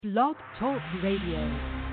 Blog Talk Radio.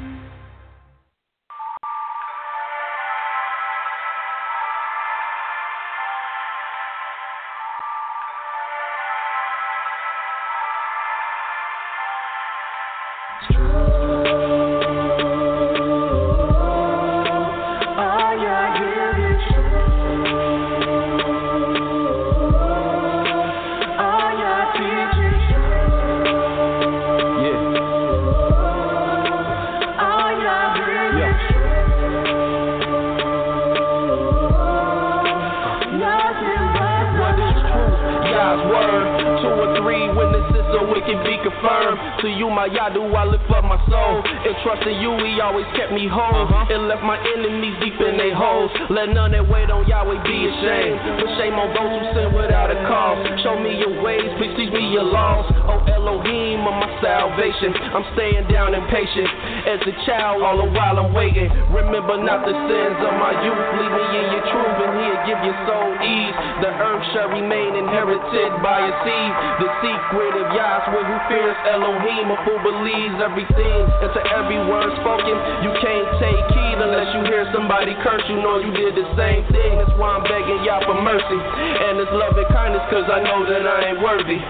To you, my Yadu, I lift up my soul. And trusting you, he always kept me whole. And left my enemies deep in their holes. Let none that wait on Yahweh be ashamed. But shame on those who sin without a cause. Show me your ways, please teach me your laws. Oh Elohim of my salvation, I'm staying down and patient. As a child, all the while I'm waiting. Remember not the sins of my youth. Lead me in your truth, and he'll give your soul ease. The earth shall remain inherited by a seed. The secret of Yahweh who fears Elohim, a fool believes everything. And to every word spoken, you can't take heed unless you hear somebody curse. You know you did the same thing. That's why I'm begging Yah for mercy and His love and kindness, cause I know that I ain't worthy.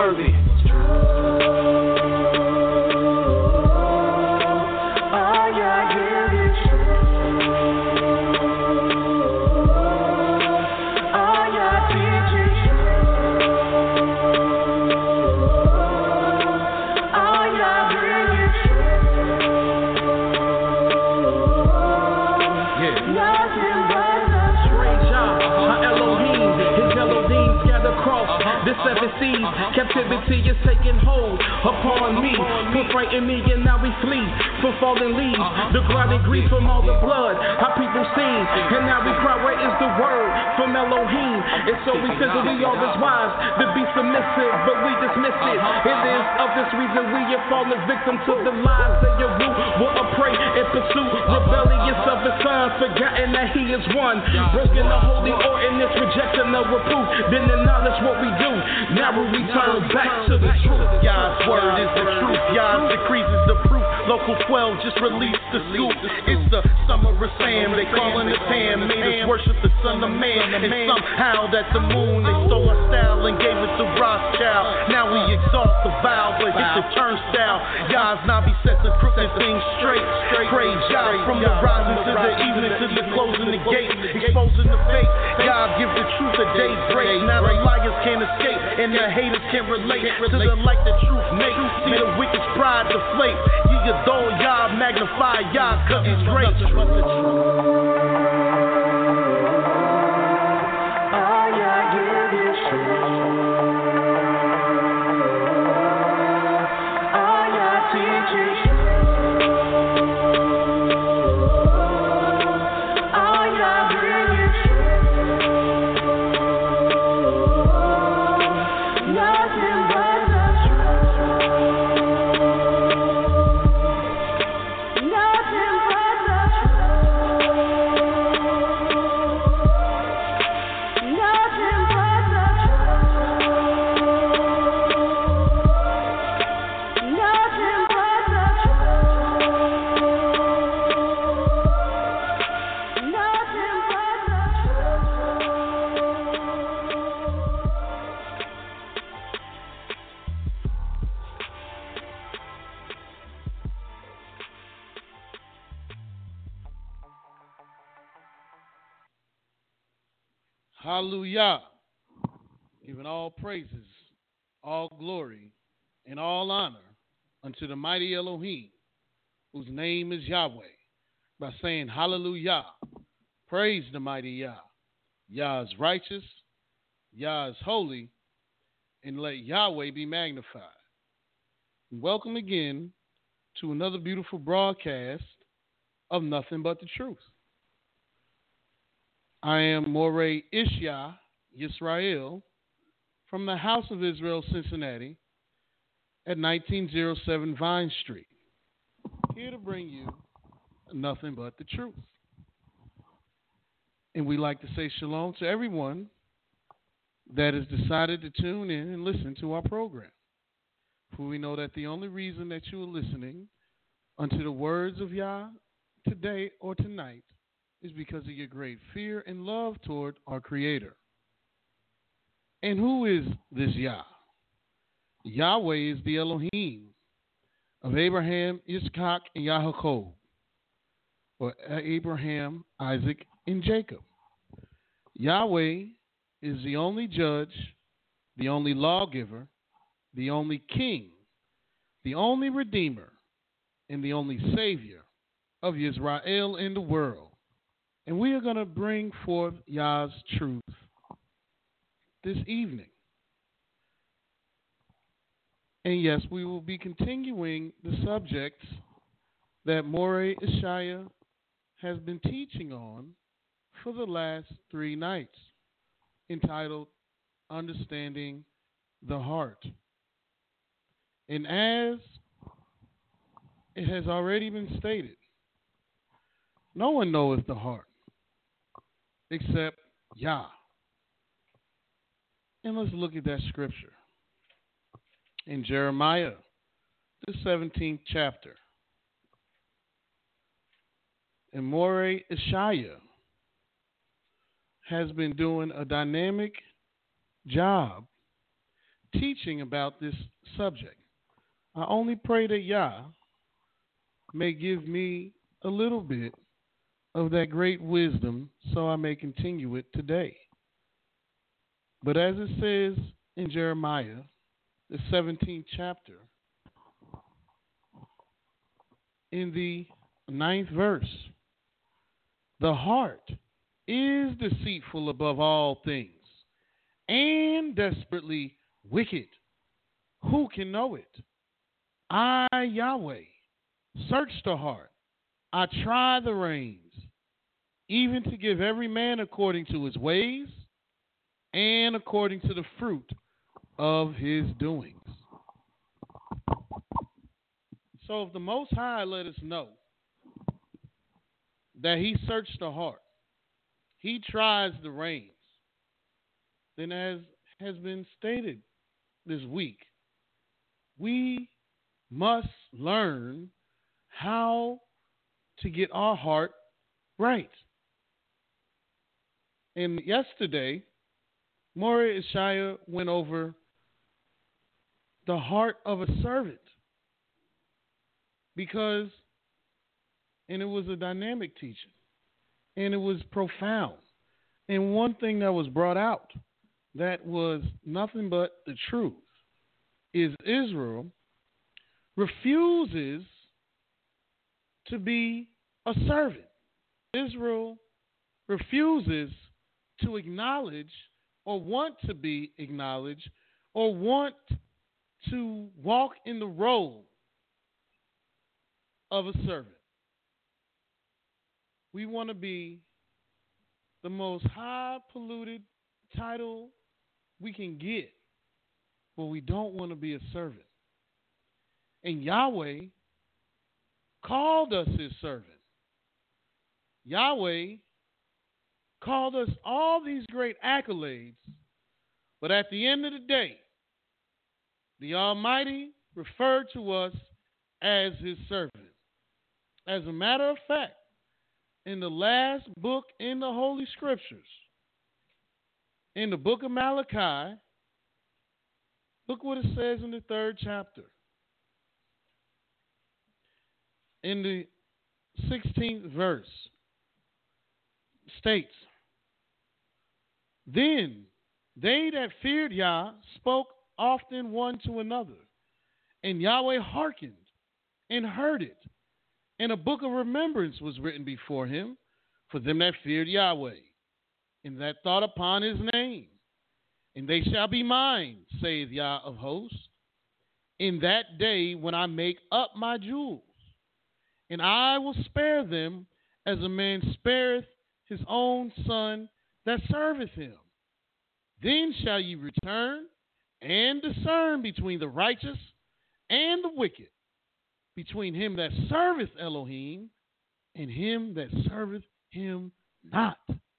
Seven seas, captivity is taking hold upon me. Put frighten me and now we flee from fallen leaves. The grinding grief from all the blood our people seen. And now we cry, where is the word from Elohim? And so we figure we all is wise to be submissive, but we dismiss it. It is of this reason we have fallen victim to the lies that your root will prey and pursue. Rebellious of his son, forgotten that he is one. Broken the holy ordinance, rejection of reproof. Then acknowledge what we do. Now we return back to the truth. Yah's word is the truth. Yah's decrees is the proof. Local 12 just released the scoop. It's the summer of Sam. They calling it Ham. Made us worship the Son of Man. And somehow that the moon, they stole our style and gave it to Rothschild. Now we exalt the vow, but hit the turnstile. Yah's Nabi set the crooked things straight. Praise Yah from the rising to the evening to the closing the gate. Exposing the fake. Yah give the truth a day break. Now the liars can't escape. And the haters can't relate to the light that truth makes. See the wicked's pride deflate. Ye adore Yah, magnify Yah, cause He's great. Hallelujah. Giving all praises, all glory, and all honor unto the mighty Elohim, whose name is Yahweh, by saying hallelujah. Praise the mighty Yah. Yah is righteous, Yah is holy, and let Yahweh be magnified. Welcome again to another beautiful broadcast of Nothing But the Truth. I am Moreh Ishya Yisrael from the House of Israel, Cincinnati, at 1907 Vine Street, here to bring you Nothing But the Truth. And we like to say shalom to everyone that has decided to tune in and listen to our program. For we know that the only reason that you are listening unto the words of Yah today or tonight is because of your great fear and love toward our Creator. And who is this Yah? Yahweh is the Elohim of Abraham, Yitzchak, and Yaakov, or Abraham, Isaac, and Jacob. Yahweh is the only judge, the only lawgiver, the only king, the only redeemer, and the only savior of Israel in the world. And we are going to bring forth Yah's truth this evening. And yes, we will be continuing the subjects that Moreh Ishaya has been teaching on for the last 3 nights, entitled Understanding the Heart. And as it has already been stated, no one knoweth the heart except Yah. And let's look at that scripture in Jeremiah, the 17th chapter. And Moreh Ishaya has been doing a dynamic job teaching about this subject. I only pray that Yah may give me a little bit of that great wisdom so I may continue it today. But as it says in Jeremiah, the 17th chapter, in the 9th verse, the heart is deceitful above all things and desperately wicked. Who can know it? I, Yahweh, search the heart. I try the reins, even to give every man according to his ways and according to the fruit of his doings. So if the Most High let us know that he searched the heart, he tries the reins, then as has been stated this week, we must learn how to get our heart right. And yesterday, Moreh Ishaya went over the heart of a servant because, and it was a dynamic teaching, and it was profound. And one thing that was brought out that was nothing but the truth is Israel refuses to be a servant. Israel refuses to acknowledge or want to be acknowledged or want to walk in the role of a servant. We want to be the most high polluted title we can get, but we don't want to be a servant. And Yahweh called us his servant. Yahweh called us all these great accolades, but at the end of the day, the Almighty referred to us as his servant. As a matter of fact, in the last book in the Holy Scriptures, in the book of Malachi, look what it says in the 3rd chapter. In the 16th verse, states, "Then they that feared Yah spoke often one to another, and Yahweh hearkened and heard it. And a book of remembrance was written before him for them that feared Yahweh, and that thought upon his name. And they shall be mine, saith Yah of hosts, in that day when I make up my jewels. And I will spare them as a man spareth his own son that serveth him. Then shall ye return and discern between the righteous and the wicked, between him that serveth Elohim and him that serveth him not."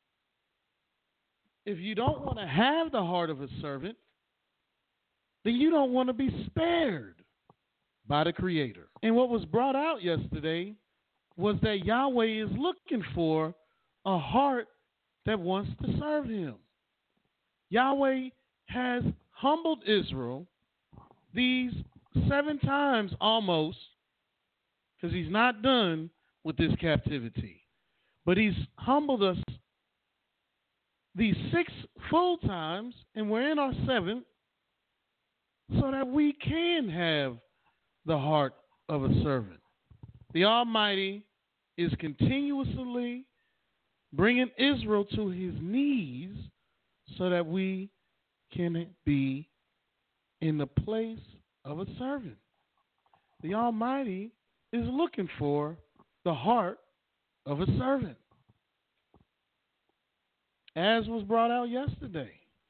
If you don't want to have the heart of a servant, then you don't want to be spared. by the Creator. And what was brought out yesterday was that Yahweh is looking for a heart that wants to serve him. Yahweh has humbled Israel these 7 times almost, because he's not done with this captivity. But he's humbled us these 6 full times, and we're in our 7th, so that we can have the heart of a servant. The Almighty is continuously bringing Israel to his knees so that we can be in the place of a servant. The Almighty is looking for the heart of a servant, as was brought out yesterday.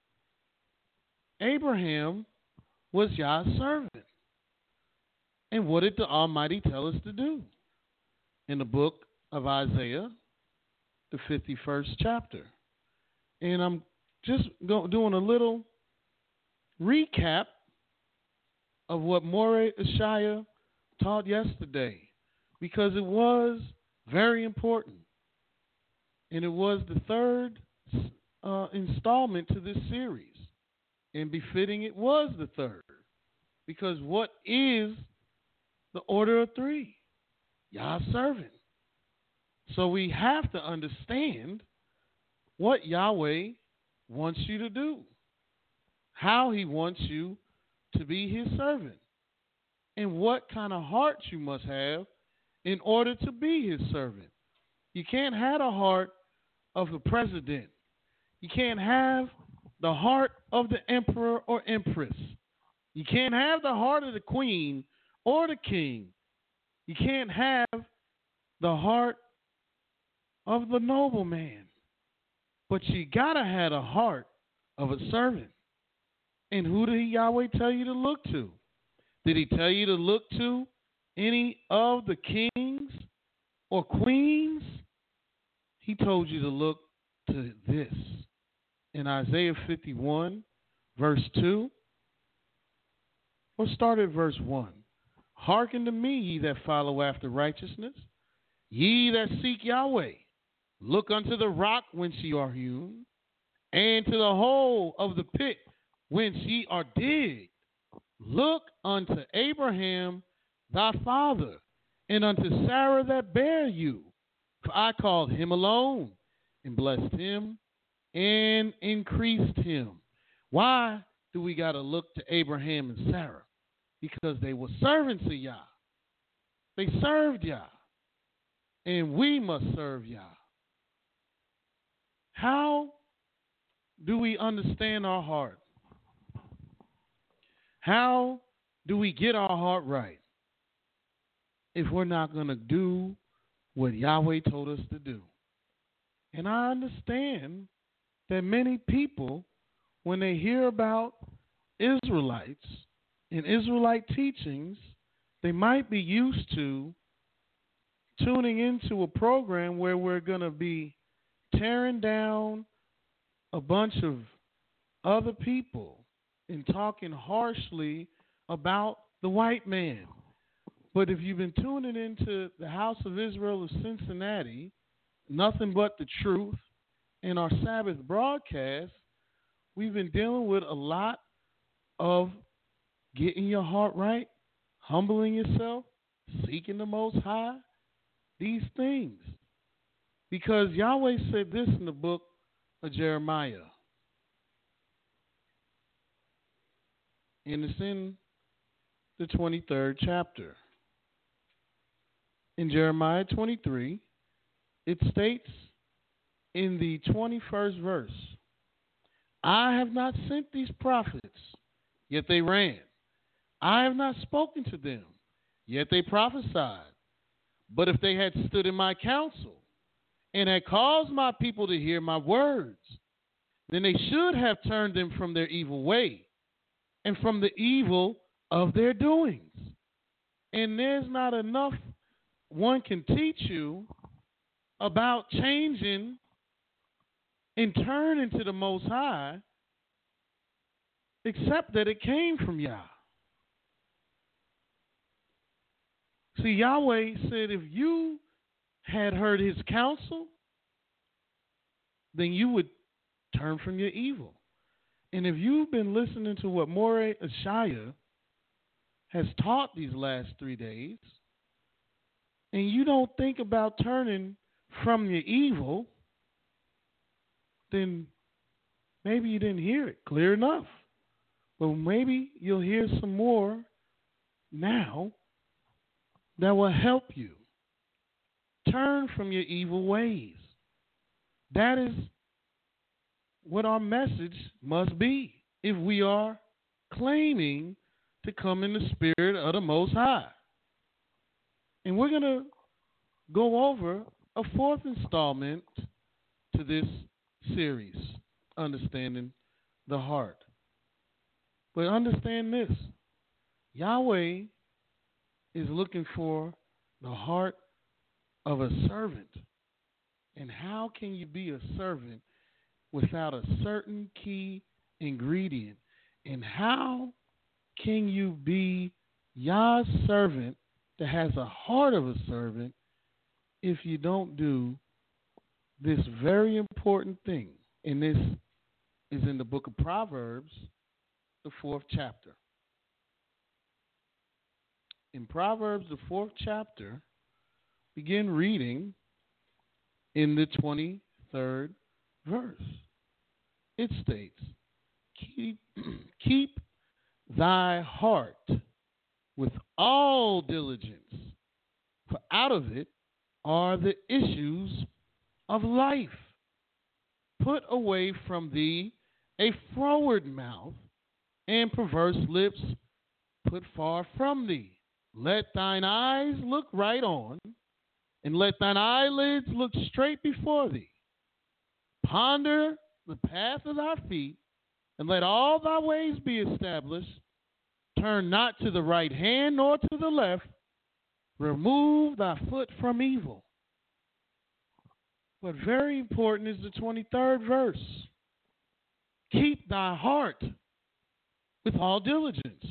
Abraham was Yah's servant. And what did the Almighty tell us to do? In the book of Isaiah, the 51st chapter. And I'm just doing a little recap of what Moreh Ashaya taught yesterday, because it was very important. And it was the 3rd installment to this series. And befitting it was the 3rd. Because what is the order of 3? Yah's servant. So we have to understand what Yahweh wants you to do, how he wants you to be his servant, and what kind of heart you must have in order to be his servant. You can't have the heart of the president. You can't have the heart of the emperor or empress. You can't have the heart of the queen or the king. You can't have the heart of the nobleman. But you gotta have the heart of a servant. And who did Yahweh tell you to look to? Did he tell you to look to any of the kings or queens? He told you to look to this. In Isaiah 51, verse 2, or start at verse 1. Hearken to me, ye that follow after righteousness, ye that seek Yahweh. Look unto the rock whence ye are hewn, and to the hole of the pit whence ye are digged. Look unto Abraham thy father, and unto Sarah that bare you. For I called him alone, and blessed him, and increased him. Why do we got to look to Abraham and Sarah? Because they were servants of Yah. They served Yah. And we must serve Yah. How do we understand our heart? How do we get our heart right if we're not going to do what Yahweh told us to do? And I understand that many people, when they hear about Israelites and Israelite teachings, they might be used to tuning into a program where we're going to be tearing down a bunch of other people and talking harshly about the white man. But if you've been tuning into the House of Israel of Cincinnati, Nothing But the Truth, in our Sabbath broadcast, we've been dealing with a lot of getting your heart right, humbling yourself, seeking the Most High, these things. Because Yahweh said this in the book of Jeremiah. And it's in the 23rd chapter. In Jeremiah 23, it states in the 21st verse, I have not sent these prophets, yet they ran. I have not spoken to them, yet they prophesied. But if they had stood in my counsel and had caused my people to hear my words, then they should have turned them from their evil way and from the evil of their doings. And there's not enough one can teach you about changing and turning to the Most High, except that it came from Yah. See, Yahweh said if you had heard his counsel, then you would turn from your evil. And if you've been listening to what Moreh Ashaya has taught these last 3 days, and you don't think about turning from your evil, then maybe you didn't hear it clear enough. But maybe you'll hear some more now that will help you turn from your evil ways. That is what our message must be if we are claiming to come in the spirit of the Most High. And we're going to go over a fourth installment to this series, Understanding the Heart. But understand this, Yahweh is looking for the heart of a servant. And how can you be a servant without a certain key ingredient? And how can you be Yah's servant that has a heart of a servant if you don't do this very important thing? And this is in the book of Proverbs, the 4th chapter. In Proverbs, the 4th chapter, begin reading in the 23rd verse. It states, keep thy heart with all diligence, for out of it are the issues of life. Put away from thee a froward mouth, and perverse lips put far from thee. Let thine eyes look right on, and let thine eyelids look straight before thee. Ponder the path of thy feet, and let all thy ways be established. Turn not to the right hand nor to the left. Remove thy foot from evil. But very important is the 23rd verse. Keep thy heart with all diligence,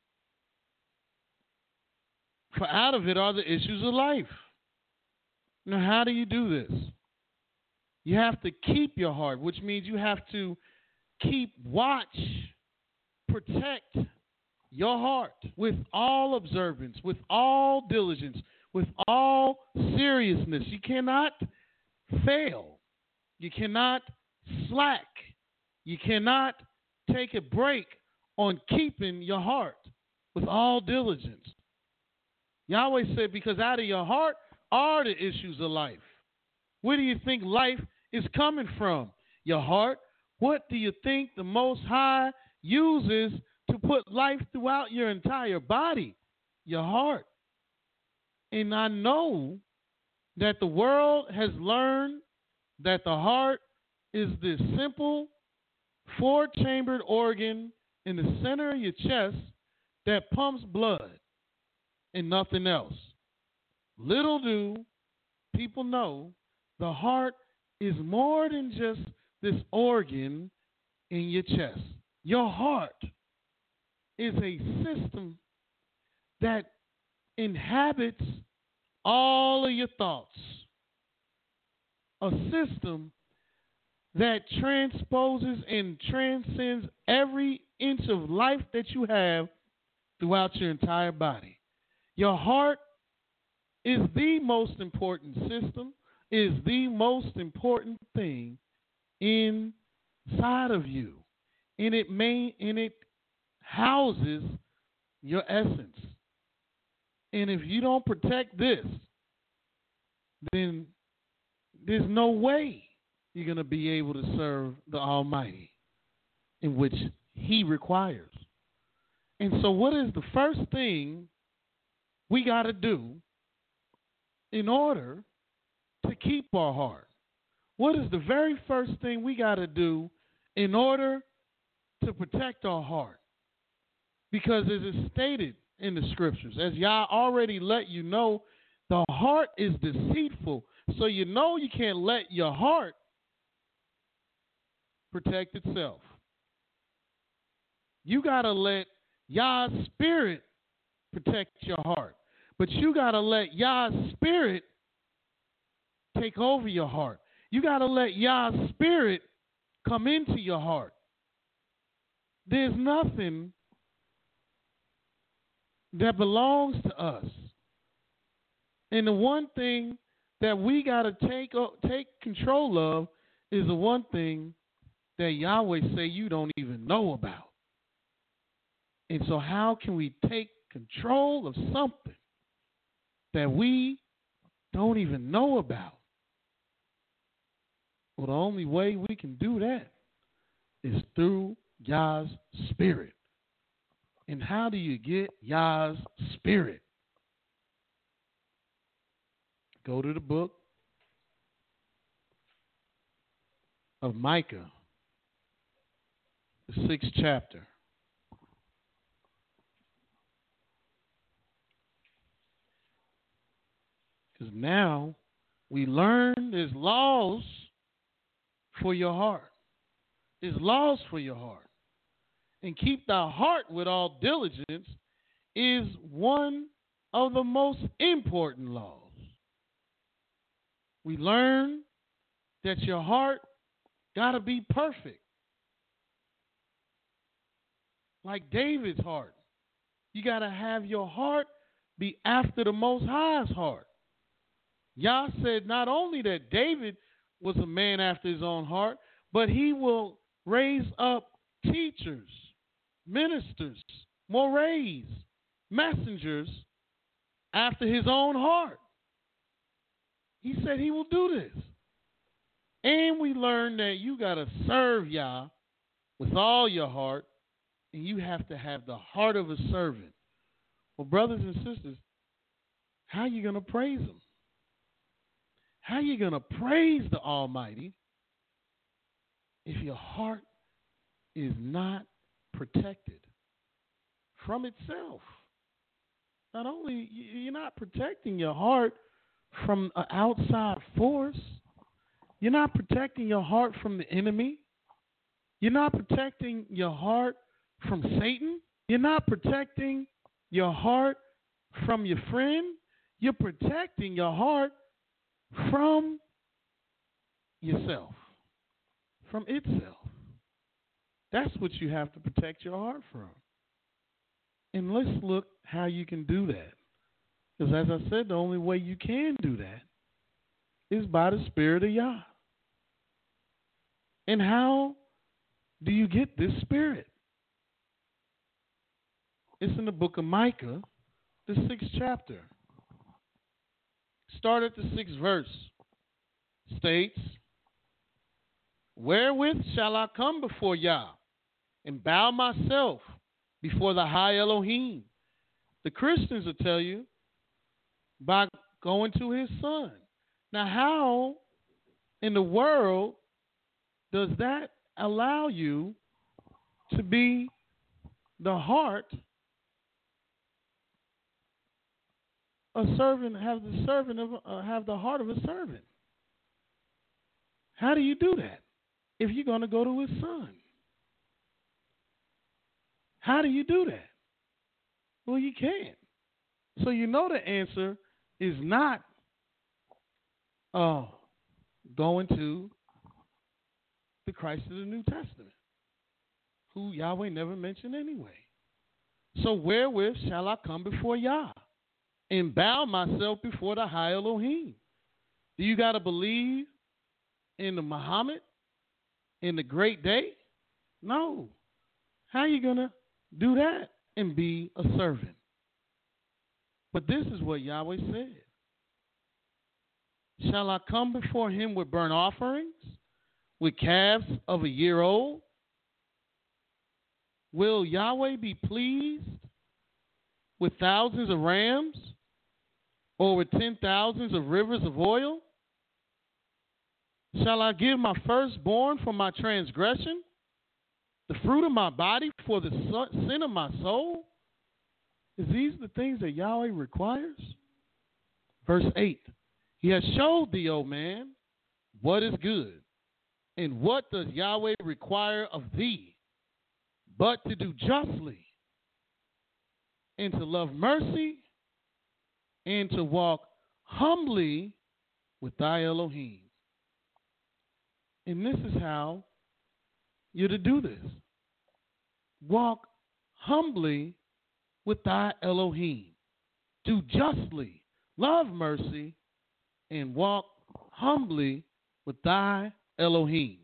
for out of it are the issues of life. Now, how do you do this? You have to keep your heart, which means you have to keep watch, protect your heart with all observance, with all diligence, with all seriousness. You cannot fail. You cannot slack. You cannot take a break on keeping your heart with all diligence. Yahweh said, because out of your heart are the issues of life. Where do you think life is coming from? Your heart. What do you think the Most High uses to put life throughout your entire body? Your heart. And I know that the world has learned that the heart is this simple 4-chambered organ in the center of your chest that pumps blood and nothing else. Little do people know the heart is more than just this organ in your chest. Your heart is a system that inhabits all of your thoughts. A system that transposes and transcends every inch of life that you have throughout your entire body. Your heart is the most important system, is the most important thing inside of you. And it houses your essence. And if you don't protect this, then there's no way you're going to be able to serve the Almighty in which He requires. And so what is the first thing we got to do in order to keep our heart? What is the very first thing we got to do in order to protect our heart? Because as is stated in the scriptures, as Yah already let you know, the heart is deceitful. So you know you can't let your heart protect itself. You got to let Yah's spirit protect your heart. But you got to let Yah's spirit take over your heart. You got to let Yah's spirit come into your heart. There's nothing that belongs to us. And the one thing that we got to take control of is the one thing that Yahweh say you don't even know about. And so how can we take control of something that we don't even know about? Well, the only way we can do that is through Yah's spirit. And how do you get Yah's spirit? Go to the book of Micah, the 6th chapter. Because now we learn there's laws for your heart. There's laws for your heart. And keep thy heart with all diligence is one of the most important laws. We learn that your heart got to be perfect. Like David's heart. You got to have your heart be after the Most High's heart. Yah said not only that David was a man after his own heart, but he will raise up teachers, ministers, mores, messengers after his own heart. He said he will do this. And we learn that you got to serve Yah with all your heart, and you have to have the heart of a servant. Well, brothers and sisters, how are you going to praise him? How are you going to praise the Almighty if your heart is not protected from itself? Not only you're not protecting your heart from an outside force, you're not protecting your heart from the enemy. You're not protecting your heart from Satan. You're not protecting your heart from your friend. You're protecting your heart from yourself, from itself. That's what you have to protect your heart from. And let's look how you can do that. Because as I said, the only way you can do that is by the Spirit of Yah. And how do you get this Spirit? It's in the book of Micah, the 6th chapter. Start at the 6th verse. States, wherewith shall I come before Yah and bow myself before the high Elohim? The Christians will tell you, by going to his son. Now, how in the world does that allow you to be the heart, a servant, have the heart of a servant? How do you do that if you're going to go to his son? How do you do that? Well, you can't. So you know the answer is not going to the Christ of the New Testament, who Yahweh never mentioned anyway. So wherewith shall I come before Yah and bow myself before the high Elohim? Do you got to believe in the Muhammad, in the great day? No. How are you going to do that and be a servant? But this is what Yahweh said. Shall I come before him with burnt offerings, with calves of a year old? Will Yahweh be pleased with thousands of rams, or with 10,000s of rivers of oil? Shall I give my firstborn for my transgression, the fruit of my body for the sin of my soul? Is these the things that Yahweh requires? Verse 8, he has showed thee, O man, what is good, and what does Yahweh require of thee, but to do justly, and to love mercy, and to walk humbly with thy Elohim. And this is how you're to do this. Walk humbly with thy Elohim. Do justly, love mercy, and walk humbly with thy Elohim.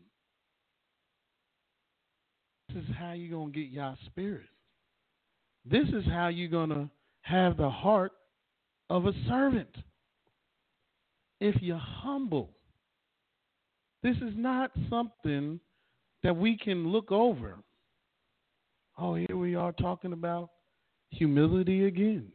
This is how you're going to get Yah's spirit. This is how you're going to have the heart of a servant. If you're humble, this is not something that we can look over. Oh, here we are talking about humility again.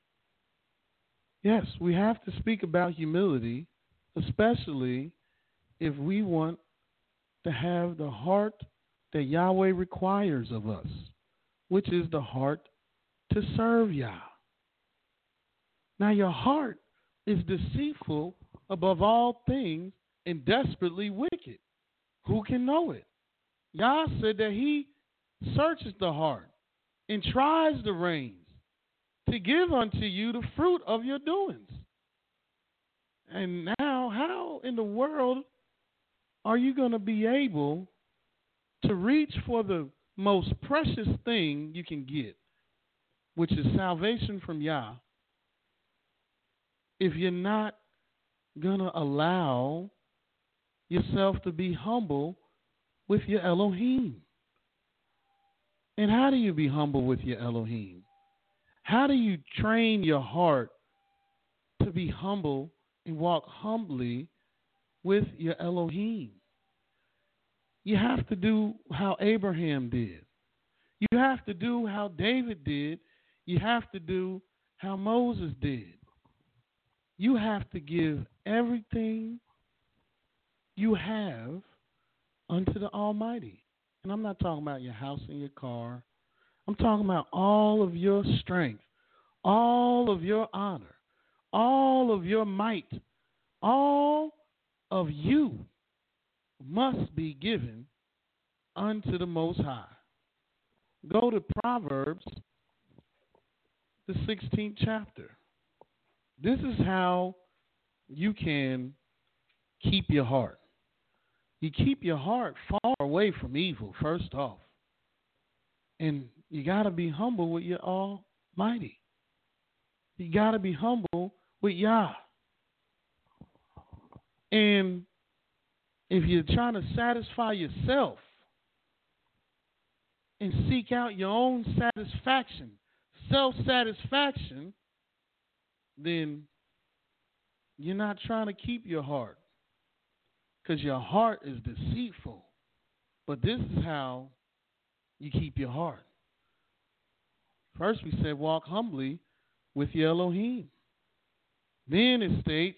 Yes, we have to speak about humility, especially if we want to have the heart that Yahweh requires of us, which is the heart to serve Yah. Now, your heart is deceitful above all things and desperately wicked. Who can know it? Yah said that he searches the heart and tries the reins to give unto you the fruit of your doings. And now, how in the world are you going to be able to reach for the most precious thing you can get, which is salvation from Yah, if you're not going to allow yourself to be humble with your Elohim? And how do you be humble with your Elohim? How do you train your heart to be humble and walk humbly with your Elohim? You have to do how Abraham did. You have to do how David did. You have to do how Moses did. You have to give everything you have unto the Almighty. And I'm not talking about your house and your car. I'm talking about all of your strength, all of your honor, all of your might, all of you must be given unto the Most High. Go to Proverbs, the 16th chapter. This is how you can keep your heart. You keep your heart far away from evil, first off. And you got to be humble with your Almighty. You got to be humble with Yah. And if you're trying to satisfy yourself and seek out your own satisfaction, self-satisfaction, then you're not trying to keep your heart, because your heart is deceitful. But this is how you keep your heart. First we said walk humbly with your Elohim. Then it states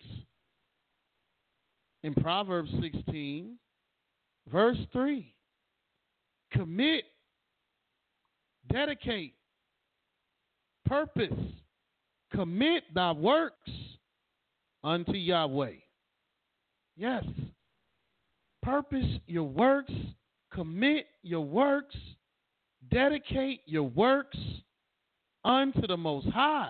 in Proverbs 16, verse 3, commit, dedicate, purpose, commit thy works unto Yahweh. Yes. Purpose your works, commit your works, dedicate your works unto the Most High,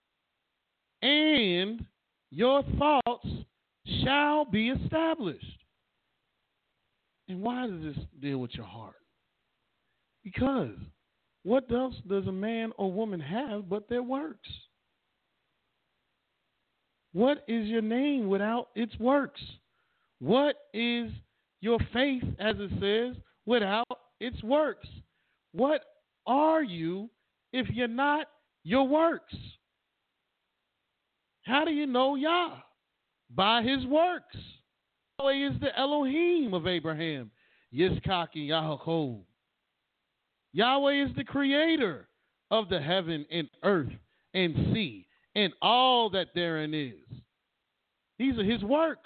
and your thoughts shall be established. And why does this deal with your heart? Because what else does a man or woman have but their works? What is your name without its works? What is your faith, as it says, without its works? What are you if you're not your works? How do you know Yah? By his works. Yahweh is the Elohim of Abraham, Yitzchak, and Yaakov. Yahweh is the creator of the heaven and earth and sea and all that therein is. These are his works.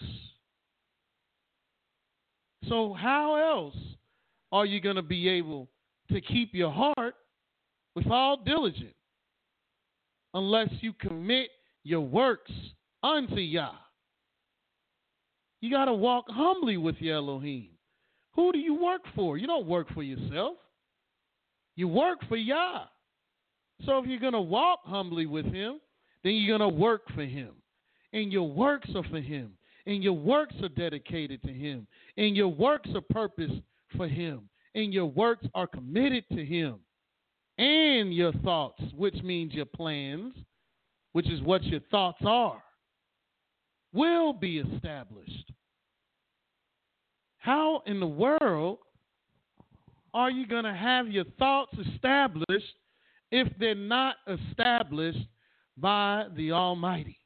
So how else are you going to be able to keep your heart with all diligence unless you commit your works unto Yah? You got to walk humbly with your Elohim. Who do you work for? You don't work for yourself. You work for Yah. So if you're going to walk humbly with him, then you're going to work for him. And your works are for him. And your works are dedicated to him. And your works are purposed for him. And your works are committed to him. And your thoughts, which means your plans, which is what your thoughts are, will be established. How in the world are you going to have your thoughts established if they're not established by the Almighty?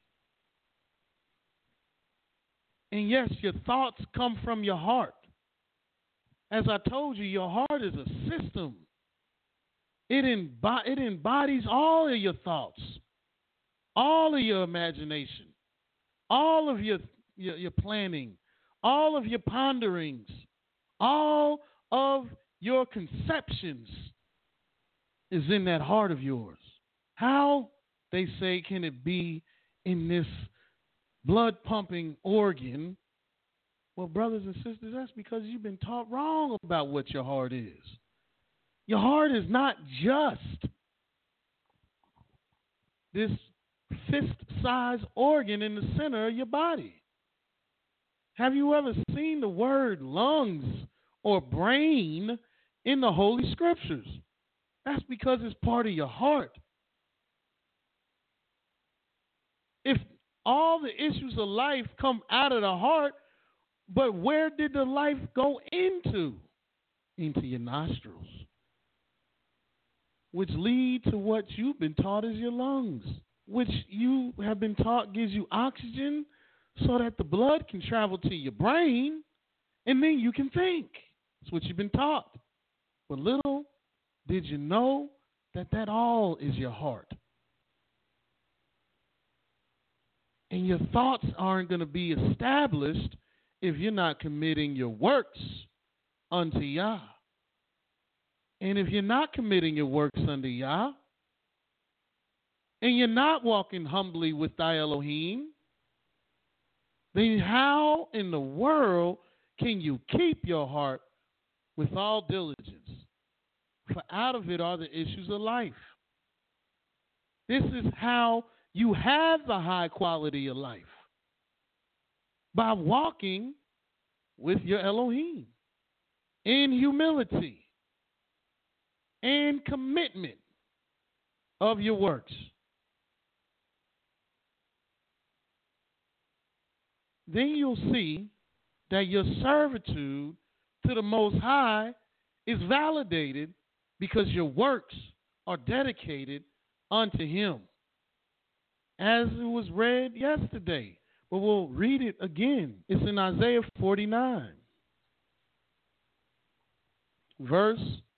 And yes, your thoughts come from your heart. As I told you, your heart is a system. It embodies all of your thoughts, all of your imagination, all of your planning, all of your ponderings, all of your conceptions is in that heart of yours. How, they say, can it be in this blood-pumping organ? Well, brothers and sisters, that's because you've been taught wrong about what your heart is. Your heart is not just this fist-sized organ in the center of your body. Have you ever seen the word lungs or brain in the Holy Scriptures? That's because it's part of your heart. If all the issues of life come out of the heart, but where did the life go into? Into your nostrils, which lead to what you've been taught is your lungs, which you have been taught gives you oxygen so that the blood can travel to your brain, and then you can think. That's what you've been taught. But little did you know that all is your heart. And your thoughts aren't going to be established if you're not committing your works unto Yah. And if you're not committing your works unto Yah, and you're not walking humbly with thy Elohim, then how in the world can you keep your heart with all diligence? For out of it are the issues of life. This is how you have the high quality of life. By walking with your Elohim in humility and commitment of your works. Then you'll see that your servitude to the Most High is validated because your works are dedicated unto Him. As it was read yesterday, but we'll read it again. It's in Isaiah 49, verse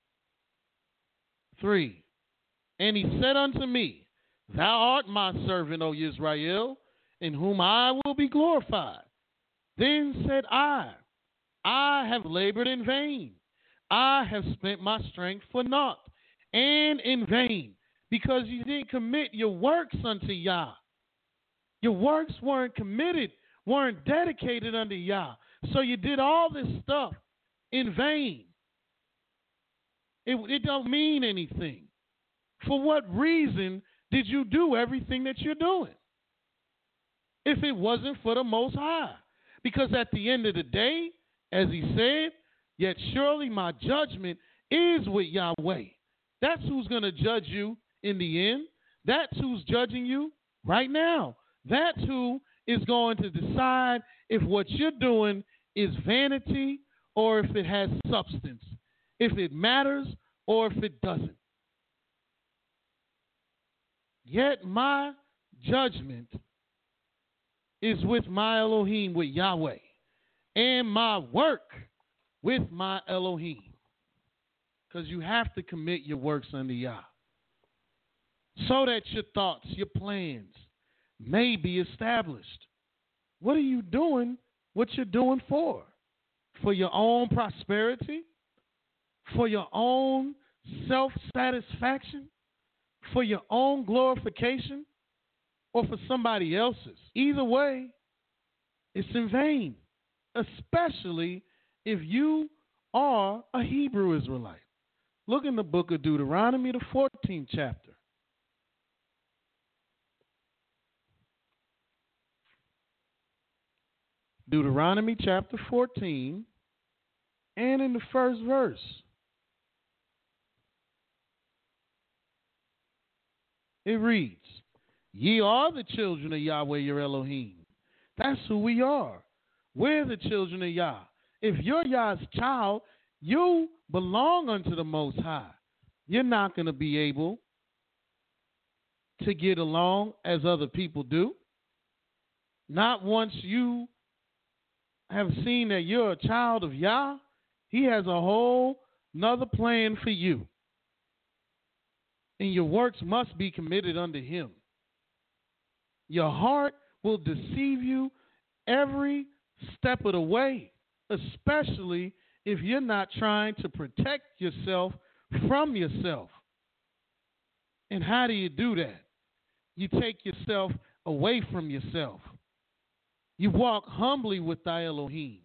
3. And he said unto me, Thou art my servant, O Israel, in whom I will be glorified. Then said I have labored in vain. I have spent my strength for naught and in vain, because you didn't commit your works unto Yah. Your works weren't committed, weren't dedicated unto Yah. So you did all this stuff in vain. It don't mean anything. For what reason did you do everything that you're doing if it wasn't for the Most High? Because at the end of the day, as he said, yet surely my judgment is with Yahweh. That's who's going to judge you in the end. That's who's judging you right now. That's who is going to decide if what you're doing is vanity or if it has substance, if it matters or if it doesn't. Yet my judgment is with my Elohim, with Yahweh, and my work with my Elohim. Because you have to commit your works unto Yah, so that your thoughts, your plans may be established. What are you doing? What you're doing for? For your own prosperity? For your own self-satisfaction? For your own glorification? Or for somebody else's? Either way, it's in vain, especially if you are a Hebrew Israelite. Look in the book of Deuteronomy, the 14th chapter. Deuteronomy chapter 14 and in the first verse. It reads, ye are the children of Yahweh your Elohim. That's who we are. We're the children of Yah. If you're Yah's child, you belong unto the Most High. You're not going to be able to get along as other people do. Not once you have seen that you're a child of Yah, He has a whole nother plan for you. And your works must be committed unto Him. Your heart will deceive you every step of the way, especially if you're not trying to protect yourself from yourself. And how do you do that? You take yourself away from yourself. You walk humbly with thy Elohim.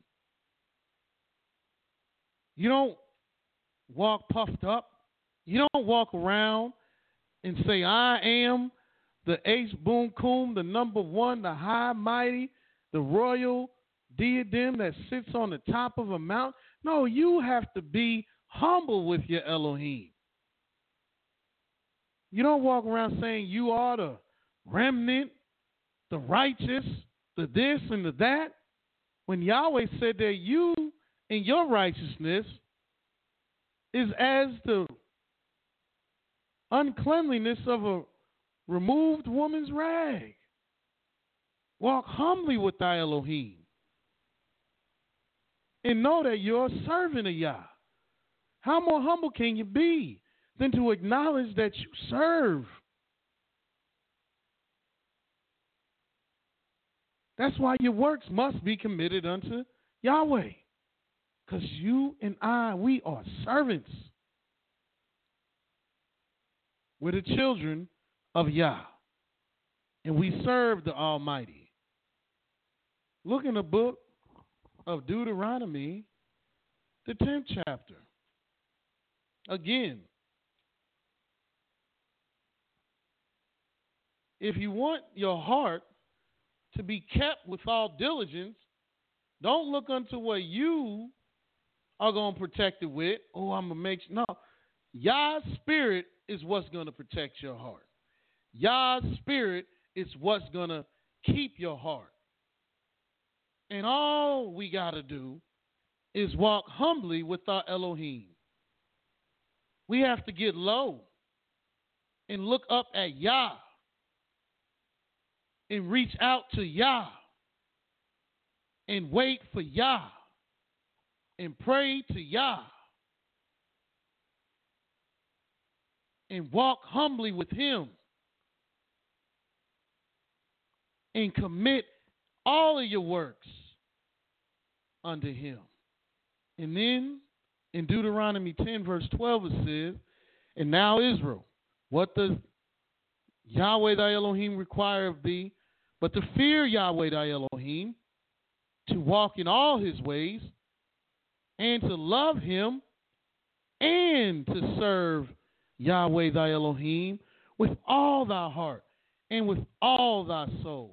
You don't walk puffed up. You don't walk around and say, I am the H Boom Kum, the number one, the high mighty, the royal diadem that sits on the top of a mountain. No, you have to be humble with your Elohim. You don't walk around saying you are the remnant, the righteous, the this and the that. When Yahweh said that you and your righteousness is as the uncleanliness of a removed woman's rag. Walk humbly with thy Elohim. And know that you're a servant of Yah. How more humble can you be than to acknowledge that you serve? That's why your works must be committed unto Yahweh. Because you and I, we are servants. We're the children of Yah. And we serve the Almighty. Look in the book of Deuteronomy, the 10th chapter. Again, if you want your heart to be kept with all diligence, don't look unto what you are going to protect it with. Oh, I'm going to make sure. No. Yah's spirit is what's going to protect your heart. Yah's spirit is what's going to keep your heart. And all we got to do is walk humbly with our Elohim. We have to get low and look up at Yah and reach out to Yah and wait for Yah and pray to Yah and walk humbly with Him and commit all of your works unto Him. And then in Deuteronomy 10 verse 12 it says, and now Israel, what does Yahweh thy Elohim require of thee, but to fear Yahweh thy Elohim, to walk in all His ways, and to love Him, and to serve Yahweh thy Elohim with all thy heart and with all thy soul.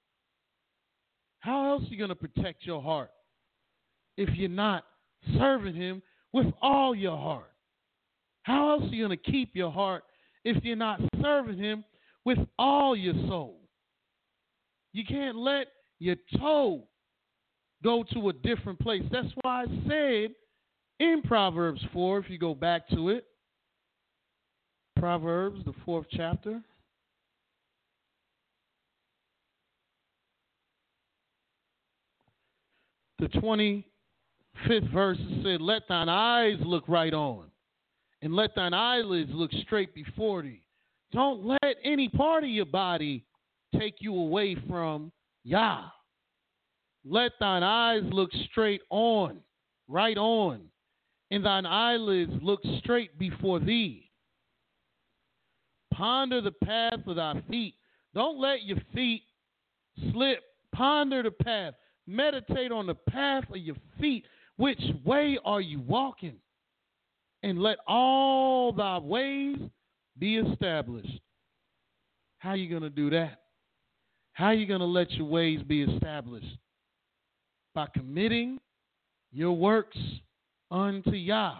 How else are you going to protect your heart if you're not serving Him with all your heart? How else are you going to keep your heart if you're not serving Him with all your soul? You can't let your toe go to a different place. That's why I said in Proverbs 4, if you go back to it, Proverbs, the 4th chapter. The 25th verse said, let thine eyes look right on, and let thine eyelids look straight before thee. Don't let any part of your body take you away from Yah. Let thine eyes look straight on, right on, and thine eyelids look straight before thee. Ponder the path of thy feet. Don't let your feet slip. Ponder the path. Meditate on the path of your feet. Which way are you walking? And let all thy ways be established. How are you going to do that? How are you going to let your ways be established? by committing your works unto Yah.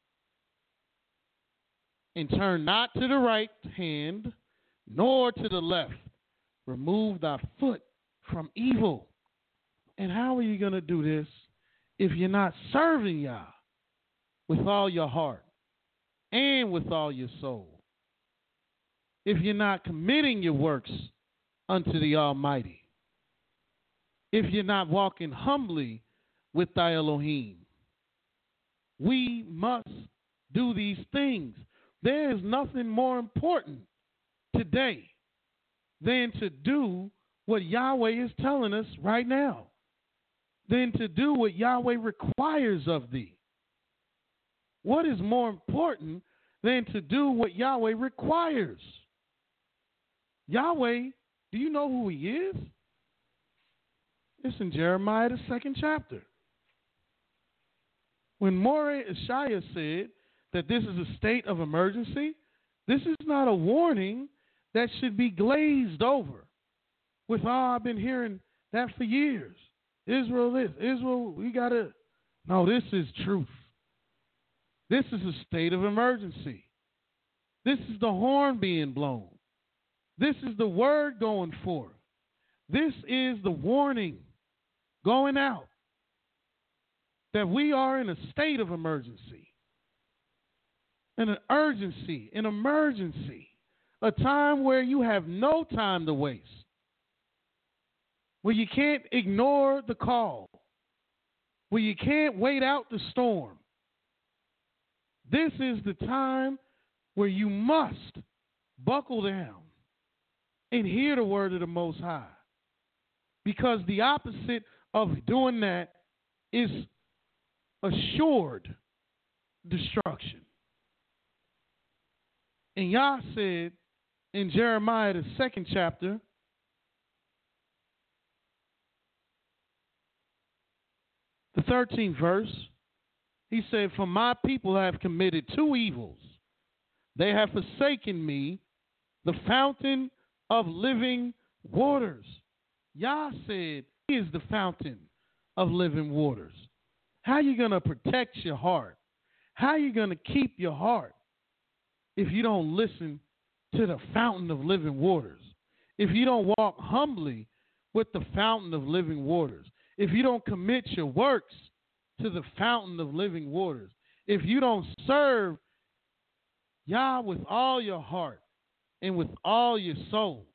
And turn not to the right hand, nor to the left. Remove thy foot from evil. And how are you going to do this if you're not serving Yah with all your heart and with all your soul? If you're not committing your works unto the Almighty? If you're not walking humbly with thy Elohim? We must do these things. There is nothing more important today than to do what Yahweh is telling us right now, than to do what Yahweh requires of thee. What is more important than to do what Yahweh requires? Yahweh, do you know who he is? It's in Jeremiah, the 2nd chapter. When Moreh Ishaya said that this is a state of emergency, this is not a warning that should be glazed over with, oh, I've been hearing that for years. Israel this, Israel, we got to. No, this is truth. This is a state of emergency. This is the horn being blown. This is the word going forth. This is the warning going out that we are in a state of emergency, an urgency, an emergency, a time where you have no time to waste, where you can't ignore the call, where you can't wait out the storm. This is the time where you must buckle down and hear the word of the Most High, because the opposite of doing that is assured destruction. And Yah said in Jeremiah, the 2nd chapter, the 13th verse, he said, for my people have committed 2 evils. They have forsaken me, the fountain of living waters. Yah said he is the fountain of living waters. How are you going to protect your heart? How are you going to keep your heart if you don't listen to the fountain of living waters? If you don't walk humbly with the fountain of living waters? If you don't commit your works to the fountain of living waters? If you don't serve Yah with all your heart and with all your soul?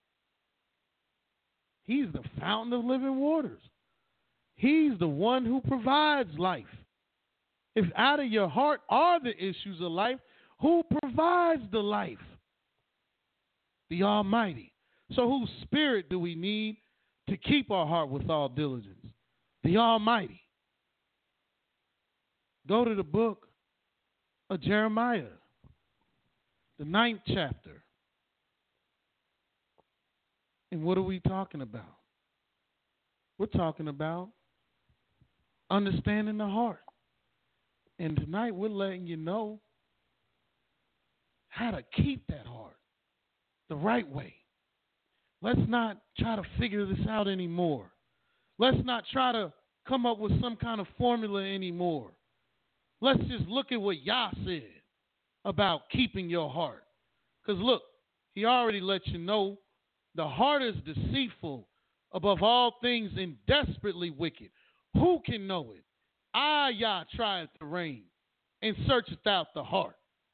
He's the fountain of living waters. He's the one who provides life. If out of your heart are the issues of life, who provides the life? The Almighty. So whose spirit do we need to keep our heart with all diligence? The Almighty. Go to the book of Jeremiah, the 9th chapter. And what are we talking about? We're talking about understanding the heart. And tonight we're letting you know how to keep that heart the right way. Let's not try to figure this out anymore. Let's not try to come up with some kind of formula anymore. Let's just look at what Yah said about keeping your heart. Because look, he already let you know the heart is deceitful above all things and desperately wicked. Who can know it? I, Yah, trieth the rein and searcheth out the heart.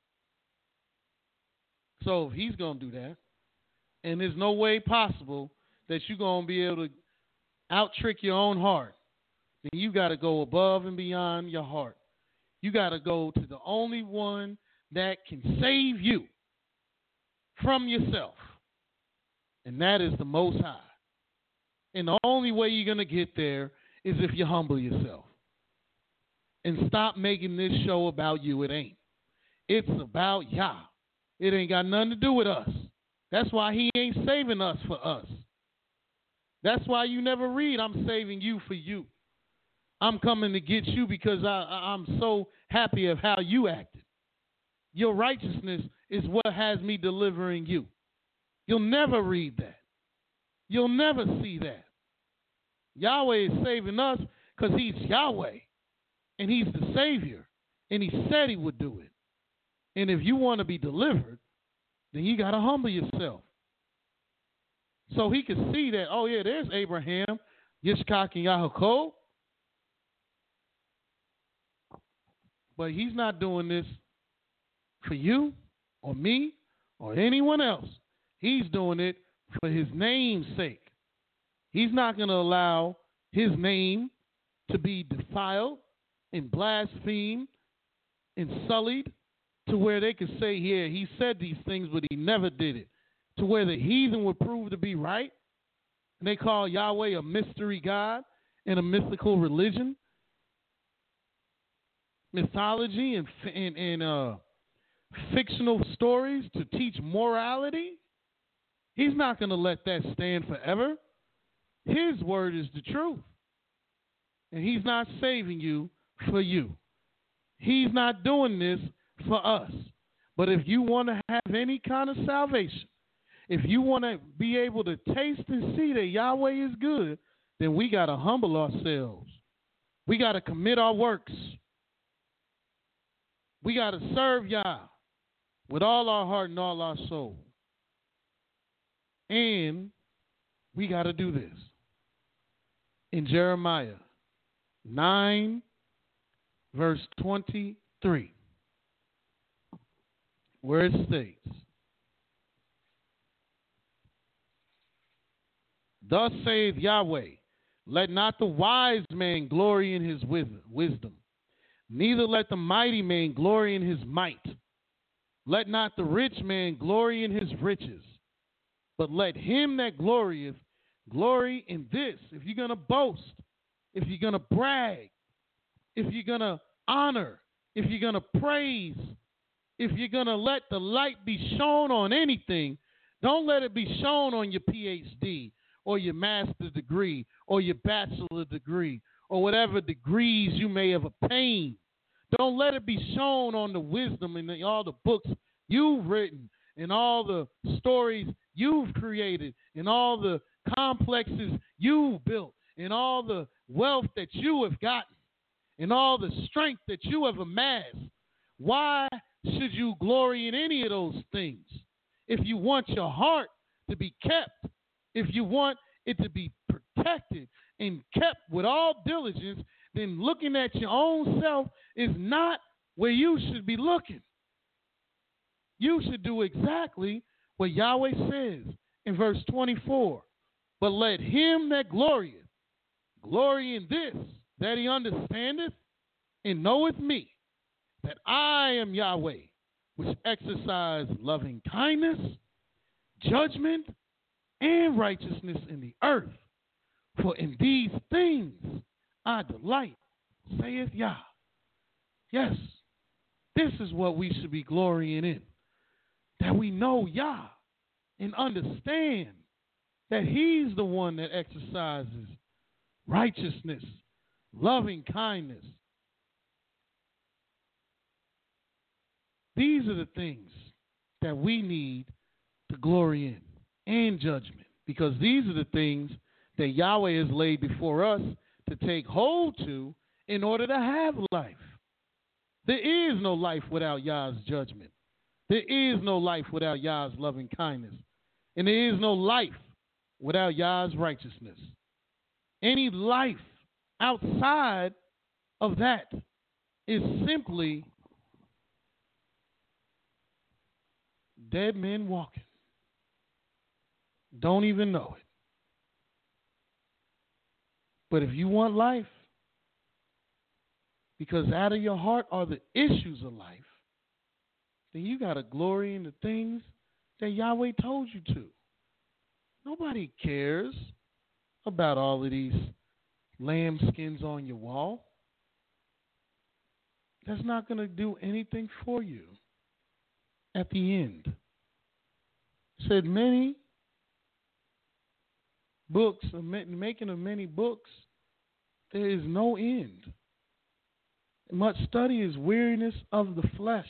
So if he's going to do that, and there's no way possible that you're going to be able to out-trick your own heart, then you got to go above and beyond your heart. You got to go to the only one that can save you from yourself, and that is the Most High. And the only way you're going to get there is if you humble yourself. And stop making this show about you. It ain't. It's about Yah. It ain't got nothing to do with us. That's why he ain't saving us for us. That's why you never read, I'm saving you for you. I'm coming to get you because I'm so happy of how you acted. Your righteousness is what has me delivering you. You'll never read that. You'll never see that. Yahweh is saving us because he's Yahweh and he's the Savior and he said he would do it. And if you want to be delivered, then you got to humble yourself. So he could see that, oh yeah, there's Abraham, Yitzchak, and Yaakov. But he's not doing this for you or me or anyone else. He's doing it for his name's sake. He's not going to allow his name to be defiled and blasphemed and sullied to where they could say, yeah, he said these things, but he never did it. To where the heathen would prove to be right. And they call Yahweh a mystery God and a mythical religion. Mythology and fictional stories to teach morality. He's not going to let that stand forever. His word is the truth. And he's not saving you for you. He's not doing this for us. But if you want to have any kind of salvation, if you want to be able to taste and see that Yahweh is good, then we got to humble ourselves. We got to commit our works. We got to serve Yah with all our heart and all our soul. And we got to do this. In Jeremiah 9, verse 23, where it states, "Thus saith Yahweh, let not the wise man glory in his wisdom, neither let the mighty man glory in his might. Let not the rich man glory in his riches, but let him that glorieth glory in this." If you're going to boast, if you're going to brag, if you're going to honor, if you're going to praise, if you're going to let the light be shown on anything, don't let it be shown on your PhD or your master's degree or your bachelor degree or whatever degrees you may have obtained. Don't let it be shown on the wisdom and all the books you've written and all the stories you've created and all the complexes you've built and all the wealth that you have gotten and all the strength that you have amassed. Why should you glory in any of those things? If you want your heart to be kept, if you want it to be protected and kept with all diligence, then looking at your own self is not where you should be looking. You should do exactly what Yahweh says in verse 24. But let him that glorieth glory in this, that he understandeth and knoweth me, that I am Yahweh, which exercise loving kindness, judgment, and righteousness in the earth. For in these things I delight, saith Yah. Yes, this is what we should be glorying in. That we know Yah and understand that he's the one that exercises righteousness, loving kindness. These are the things that we need to glory in and judgment, because these are the things that Yahweh has laid before us to take hold to in order to have life. There is no life without Yah's judgment. There is no life without Yah's loving kindness. And there is no life without Yah's righteousness. Any life outside of that is simply dead men walking. Don't even know it. But if you want life, because out of your heart are the issues of life, then you got to glory in the things that Yahweh told you to. Nobody cares about all of these lambskins on your wall. That's not going to do anything for you at the end. Said many books, making of many books, there is no end. Much study is weariness of the flesh.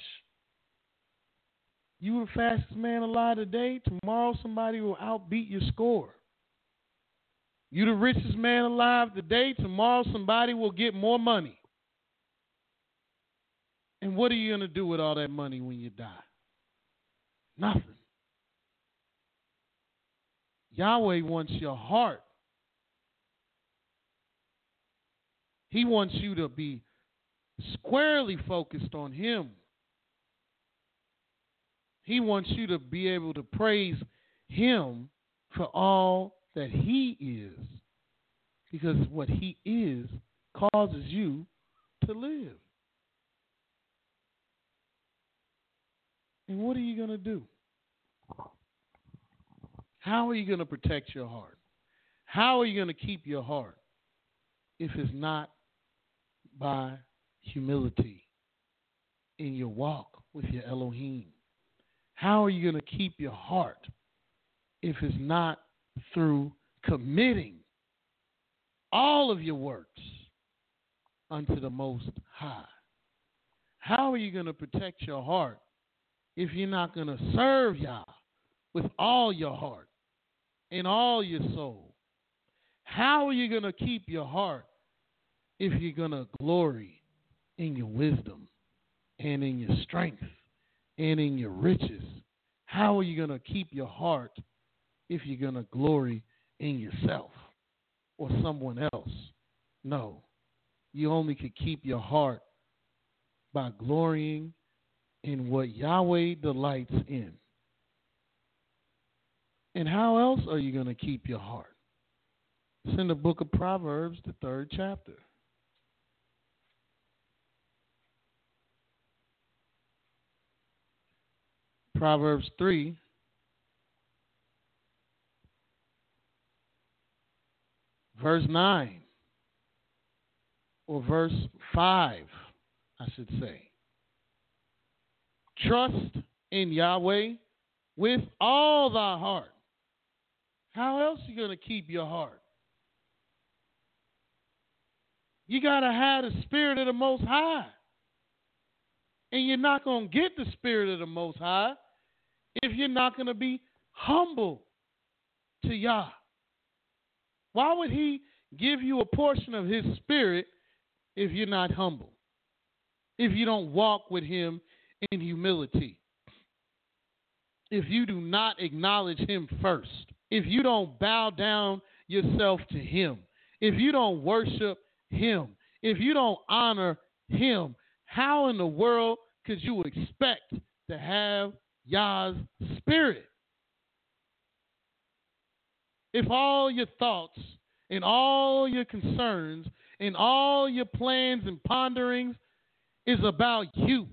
You the fastest man alive today, tomorrow somebody will outbeat your score. You the richest man alive today, tomorrow somebody will get more money. And what are you going to do with all that money when you die? Nothing. Yahweh wants your heart. He wants you to be squarely focused on Him. He wants you to be able to praise Him for all that He is. Because what He is causes you to live. And what are you going to do? How are you going to protect your heart? How are you going to keep your heart if it's not by humility in your walk with your Elohim? How are you going to keep your heart if it's not through committing all of your works unto the Most High? How are you going to protect your heart if you're not going to serve Yah with all your heart and all your soul? How are you going to keep your heart if you're going to glory in your wisdom and in your strength and in your riches? How are you going to keep your heart if you're going to glory in yourself or someone else? No. You only could keep your heart by glorying in what Yahweh delights in. And how else are you going to keep your heart? It's in the book of Proverbs, the 3rd chapter. Proverbs 3, verse 9, or verse 5, I should say. Trust in Yahweh with all thy heart. How else are you going to keep your heart? You got to have the Spirit of the Most High. And you're not going to get the Spirit of the Most High if you're not going to be humble to Yah. Why would He give you a portion of His Spirit if you're not humble? If you don't walk with Him in humility? If you do not acknowledge Him first? If you don't bow down yourself to Him? If you don't worship Him? If you don't honor Him? How in the world could you expect to have Yah's Spirit? If all your thoughts and all your concerns and all your plans and ponderings is about you,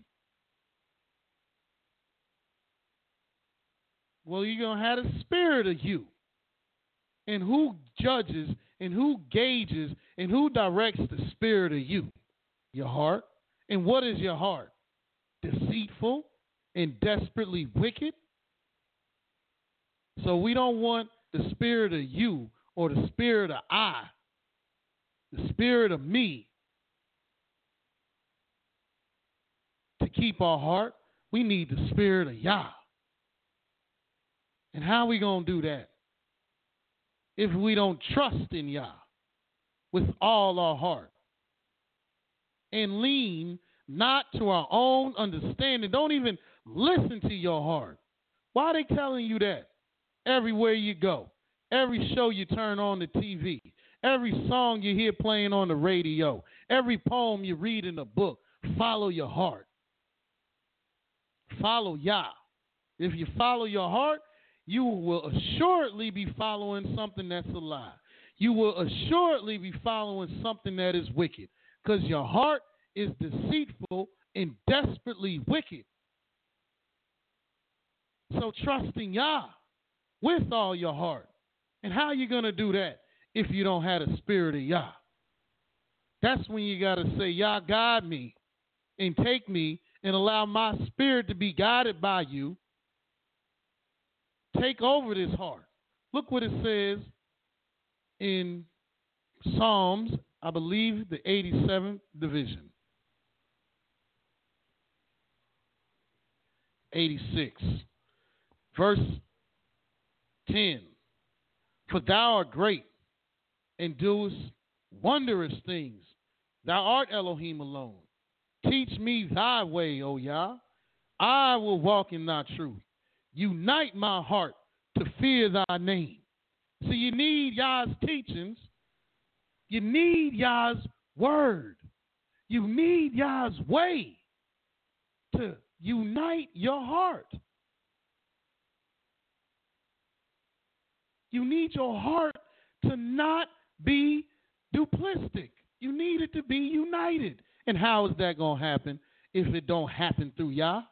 well, you're going to have the spirit of you. And who judges and who gauges and who directs the spirit of you? Your heart. And what is your heart? Deceitful and desperately wicked. So we don't want the spirit of you or the spirit of I, the spirit of me, to keep our heart. We need the spirit of Yah. And how are we going to do that if we don't trust in Yah with all our heart and lean not to our own understanding? Don't even listen to your heart. Why are they telling you that? Everywhere you go, every show you turn on the TV, every song you hear playing on the radio, every poem you read in a book, follow your heart. Follow Yah. If you follow your heart, you will assuredly be following something that's a lie. You will assuredly be following something that is wicked, because your heart is deceitful and desperately wicked. So trust in Yah with all your heart. And how are you going to do that if you don't have the spirit of Yah? That's when you got to say, Yah, guide me and take me and allow my spirit to be guided by you. Take over this heart. Look what it says in Psalms, I believe the 87th division. 86. Verse 10. For thou art great, and doest wondrous things. Thou art Elohim alone. Teach me thy way, O Yah. I will walk in thy truth. Unite my heart to fear thy name. So you need Yah's teachings. You need Yah's word. You need Yah's way to unite your heart. You need your heart to not be duplistic. You need it to be united. And how is that going to happen if it don't happen through Yah?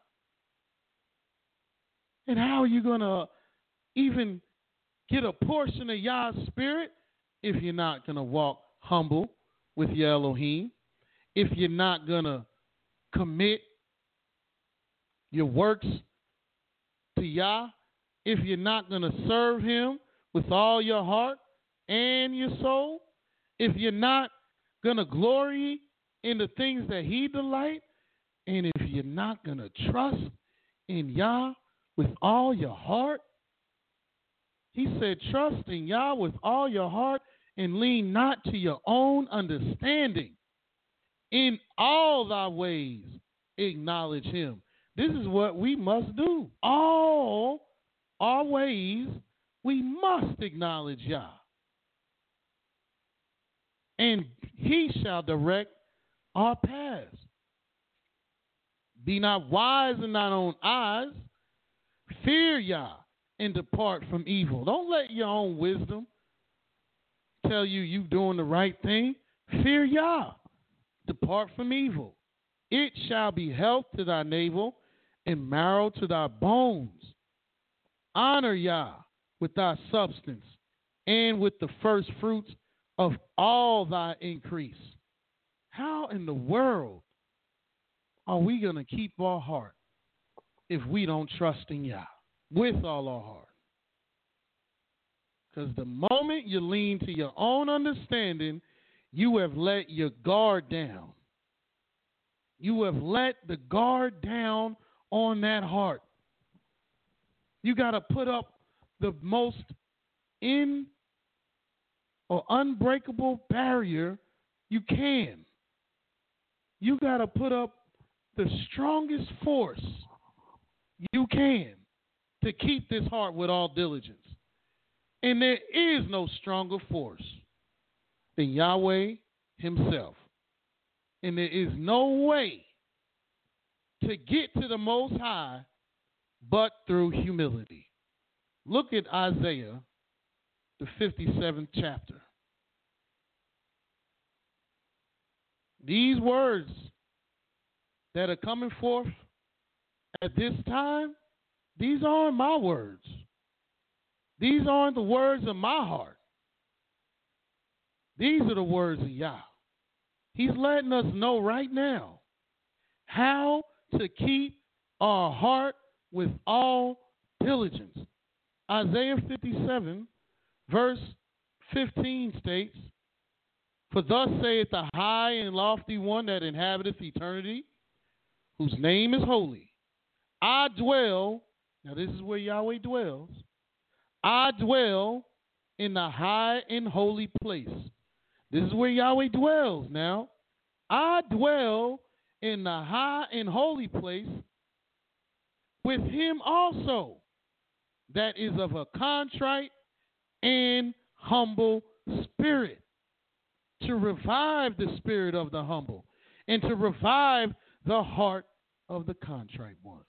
And how are you going to even get a portion of Yah's spirit if you're not going to walk humble with your Elohim? If you're not going to commit your works to Yah? If you're not going to serve him with all your heart and your soul? If you're not going to glory in the things that he delight? And if you're not going to trust in Yah with all your heart? He said, trust in Yah with all your heart and lean not to your own understanding. In all thy ways acknowledge him. This is what we must do. All our ways we must acknowledge Yah. And he shall direct our paths. Be not wise in thine own eyes. Fear Yah and depart from evil. Don't let your own wisdom tell you doing the right thing. Fear Yah. Depart from evil. It shall be health to thy navel and marrow to thy bones. Honor Yah with thy substance and with the first fruits of all thy increase. How in the world are we going to keep our heart if we don't trust in Yah with all our heart? Because the moment you lean to your own understanding, you have let your guard down. You have let the guard down on that heart. You got to put up the most unbreakable barrier you can. You got to put up the strongest force you can to keep this heart with all diligence. And there is no stronger force than Yahweh himself. And there is no way to get to the Most High but through humility. Look at Isaiah, the 57th chapter. These words that are coming forth at this time, these aren't my words. These aren't the words of my heart. These are the words of Yah. He's letting us know right now how to keep our heart with all diligence. Isaiah 57, verse 15 states, for thus saith the high and lofty one that inhabiteth eternity, whose name is holy. I dwell, now this is where Yahweh dwells, I dwell in the high and holy place. This is where Yahweh dwells now. I dwell in the high and holy place with him also that is of a contrite and humble spirit, to revive the spirit of the humble and to revive the heart of the contrite ones.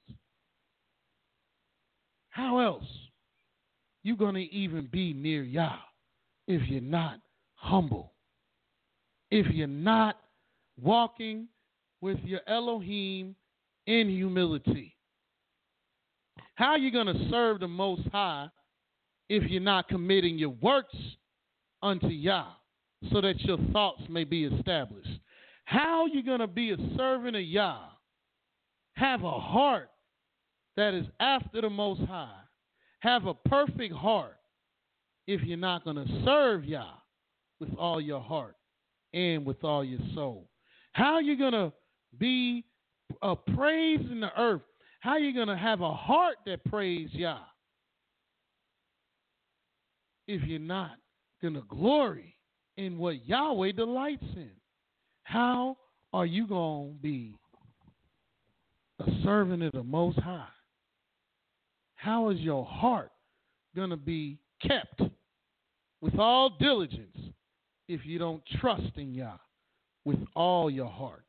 How else you going to even be near Yah if you're not humble? If you're not walking with your Elohim in humility? How are you going to serve the Most High if you're not committing your works unto Yah so that your thoughts may be established? How are you going to be a servant of Yah, have a heart that is after the Most High, have a perfect heart, if you're not going to serve Yah with all your heart and with all your soul? How are you going to be a praise in the earth? How are you going to have a heart that praise Yah if you're not going to glory in what Yahweh delights in. How are you going to be a servant of the Most High? How is your heart going to be kept with all diligence if you don't trust in Yah with all your heart?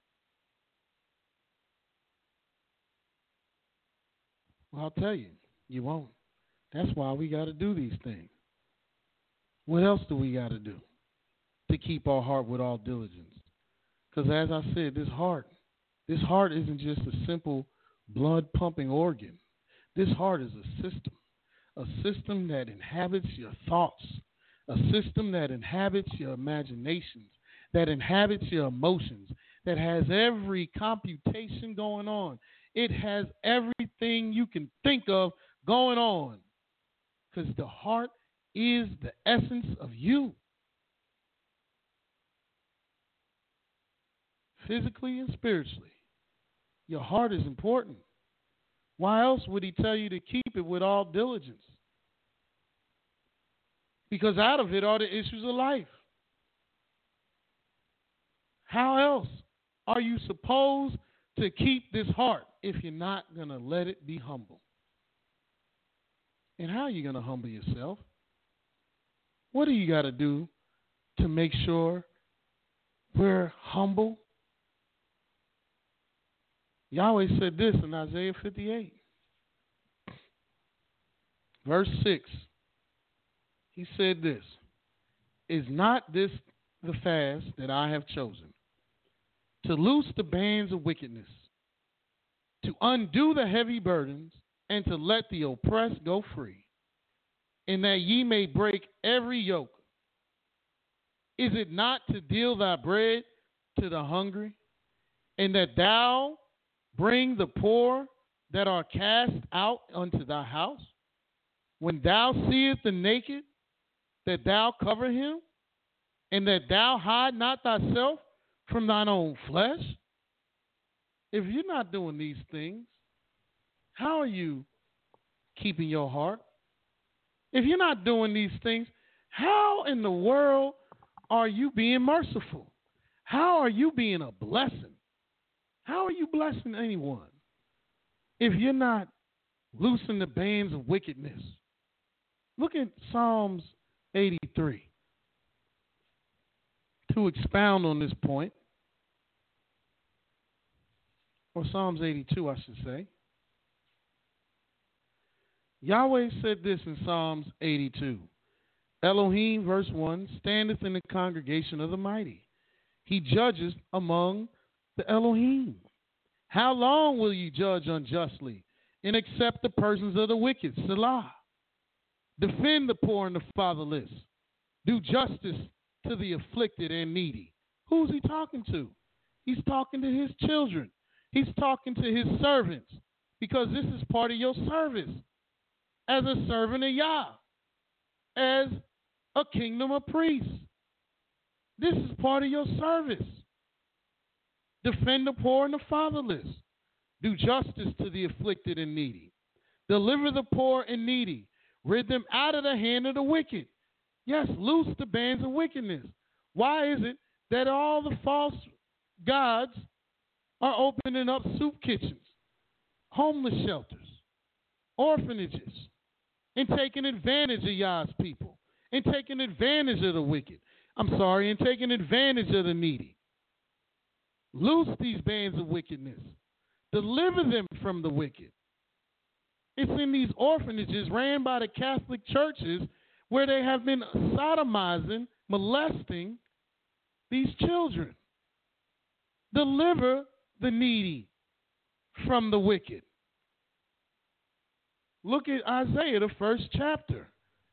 Well, I'll tell you, you won't. That's why we got to do these things. What else do we got to do to keep our heart with all diligence? Because as I said, this heart isn't just a simple blood pumping organ. This heart is a system that inhabits your thoughts, a system that inhabits your imaginations, that inhabits your emotions, that has every computation going on. It has everything you can think of going on, because the heart is the essence of you. Physically and spiritually, your heart is important. Why else would he tell you to keep it with all diligence? Because out of it are the issues of life. How else are you supposed to keep this heart if you're not going to let it be humble? And how are you going to humble yourself? What do you got to do to make sure we're humble? Yahweh said this in Isaiah 58, verse 6. He said this, "Is not this the fast that I have chosen, to loose the bands of wickedness, to undo the heavy burdens, and to let the oppressed go free, and that ye may break every yoke? Is it not to deal thy bread to the hungry, and that thou bring the poor that are cast out unto thy house? When thou seest the naked, that thou cover him, and that thou hide not thyself from thine own flesh?" If you're not doing these things, how are you keeping your heart? If you're not doing these things, how in the world are you being merciful? How are you being a blessing? How are you blessing anyone if you're not loosing the bands of wickedness? Look at Psalms 83 to expound on this point. Or Psalms 82, I should say. Yahweh said this in Psalms 82. Elohim, verse 1, standeth in the congregation of the mighty. He judges among the Elohim. How long will you judge unjustly and accept the persons of the wicked? Selah. Defend the poor and the fatherless. Do justice to the afflicted and needy. Who's he talking to? He's talking to his children. He's talking to his servants, because this is part of your service as a servant of Yah, as a kingdom of priests. This is part of your service. Defend the poor and the fatherless. Do justice to the afflicted and needy. Deliver the poor and needy. Rid them out of the hand of the wicked. Yes, loose the bands of wickedness. Why is it that all the false gods are opening up soup kitchens, homeless shelters, orphanages, and taking advantage of Yah's people, and taking advantage of the wicked? And taking advantage of the needy. Loose these bands of wickedness. Deliver them from the wicked. It's in these orphanages ran by the Catholic churches where they have been sodomizing, molesting these children. Deliver the needy from the wicked. Look at Isaiah, the first chapter.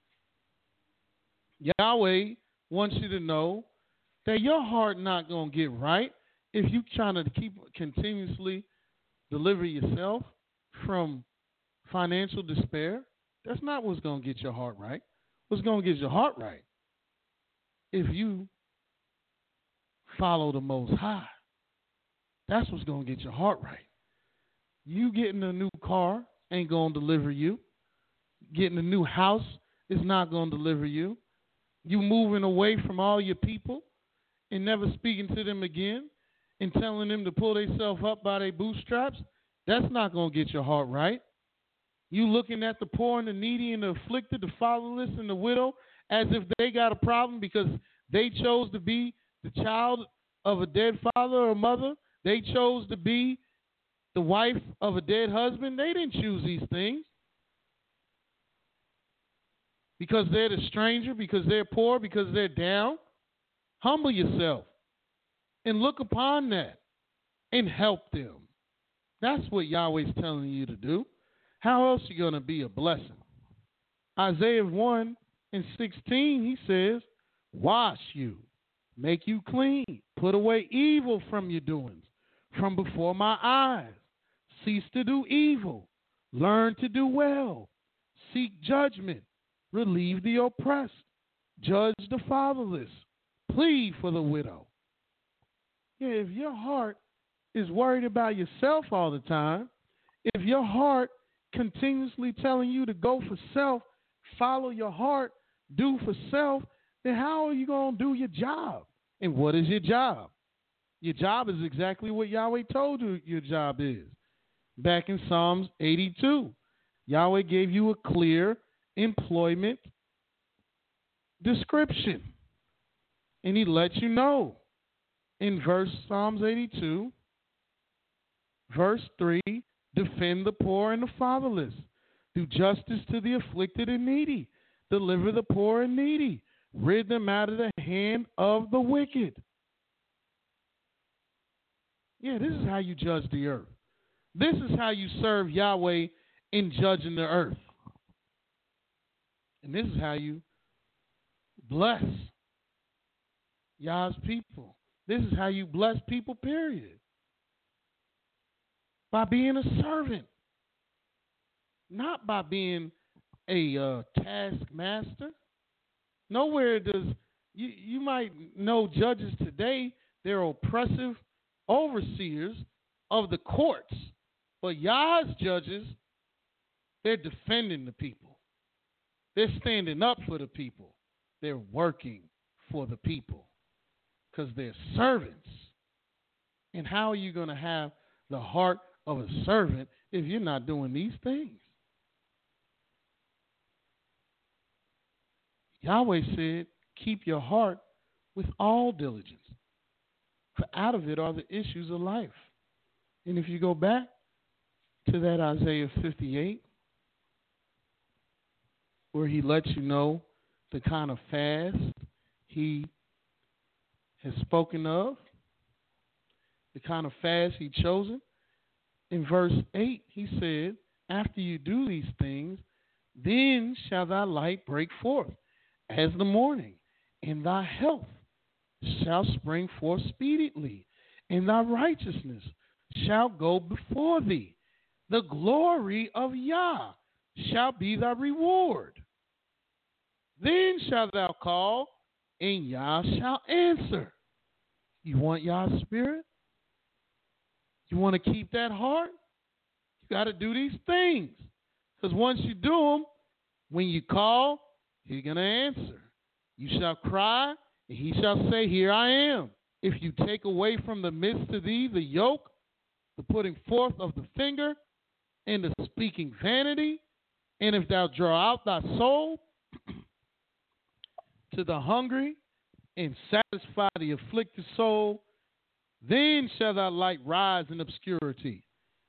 Yahweh wants you to know that your heart not going to get right if you trying to keep continuously deliver yourself from financial despair. That's not what's going to get your heart right. What's going to get your heart right? If you follow the Most High. That's what's going to get your heart right. You getting a new car ain't going to deliver you. Getting a new house is not going to deliver you. You moving away from all your people and never speaking to them again and telling them to pull themselves up by their bootstraps, that's not going to get your heart right. You looking at the poor and the needy and the afflicted, the fatherless and the widow as if they got a problem because they chose to be the child of a dead father or mother. They chose to be the wife of a dead husband. They didn't choose these things. Because they're the stranger, because they're poor, because they're down. Humble yourself and look upon that and help them. That's what Yahweh's telling you to do. How else are you going to be a blessing? Isaiah 1:16, he says, wash you, make you clean, put away evil from your doings, from before my eyes. Cease to do evil, learn to do well, seek judgment, relieve the oppressed, judge the fatherless, plead for the widow. Yeah, if your heart is worried about yourself all the time, if your heart continuously telling you to go for self, follow your heart, do for self, then how are you going to do your job? And what is your job? Your job is exactly what Yahweh told you your job is. Back in Psalms 82, Yahweh gave you a clear employment description. And he lets you know in Psalms 82, verse 3, defend the poor and the fatherless, do justice to the afflicted and needy, deliver the poor and needy, rid them out of the hand of the wicked. Yeah, this is how you judge the earth. This is how you serve Yahweh in judging the earth. And this is how you bless Yah's people. This is how you bless people, period. By being a servant. Not by being a taskmaster. Nowhere does, you might know judges today, they're oppressive overseers of the courts. But Yah's judges, they're defending the people. They're standing up for the people. They're working for the people because they're servants. And how are you going to have the heart of a servant if you're not doing these things? Yahweh said, keep your heart with all diligence, for out of it are the issues of life. And if you go back to that Isaiah 58, where he lets you know the kind of fast he has spoken of, the kind of fast he chosen. In verse 8, he said, after you do these things, then shall thy light break forth as the morning, and thy health shall spring forth speedily, and thy righteousness shall go before thee. The glory of Yah shall be thy reward. Then shalt thou call, and Yah shall answer. You want Yah's spirit? You want to keep that heart? You got to do these things. Because once you do them, when you call, he's going to answer. You shall cry, and he shall say, here I am. If you take away from the midst of thee the yoke, the putting forth of the finger, and the speaking vanity, and if thou draw out thy soul to the hungry, and satisfy the afflicted soul, then shall thy light rise in obscurity.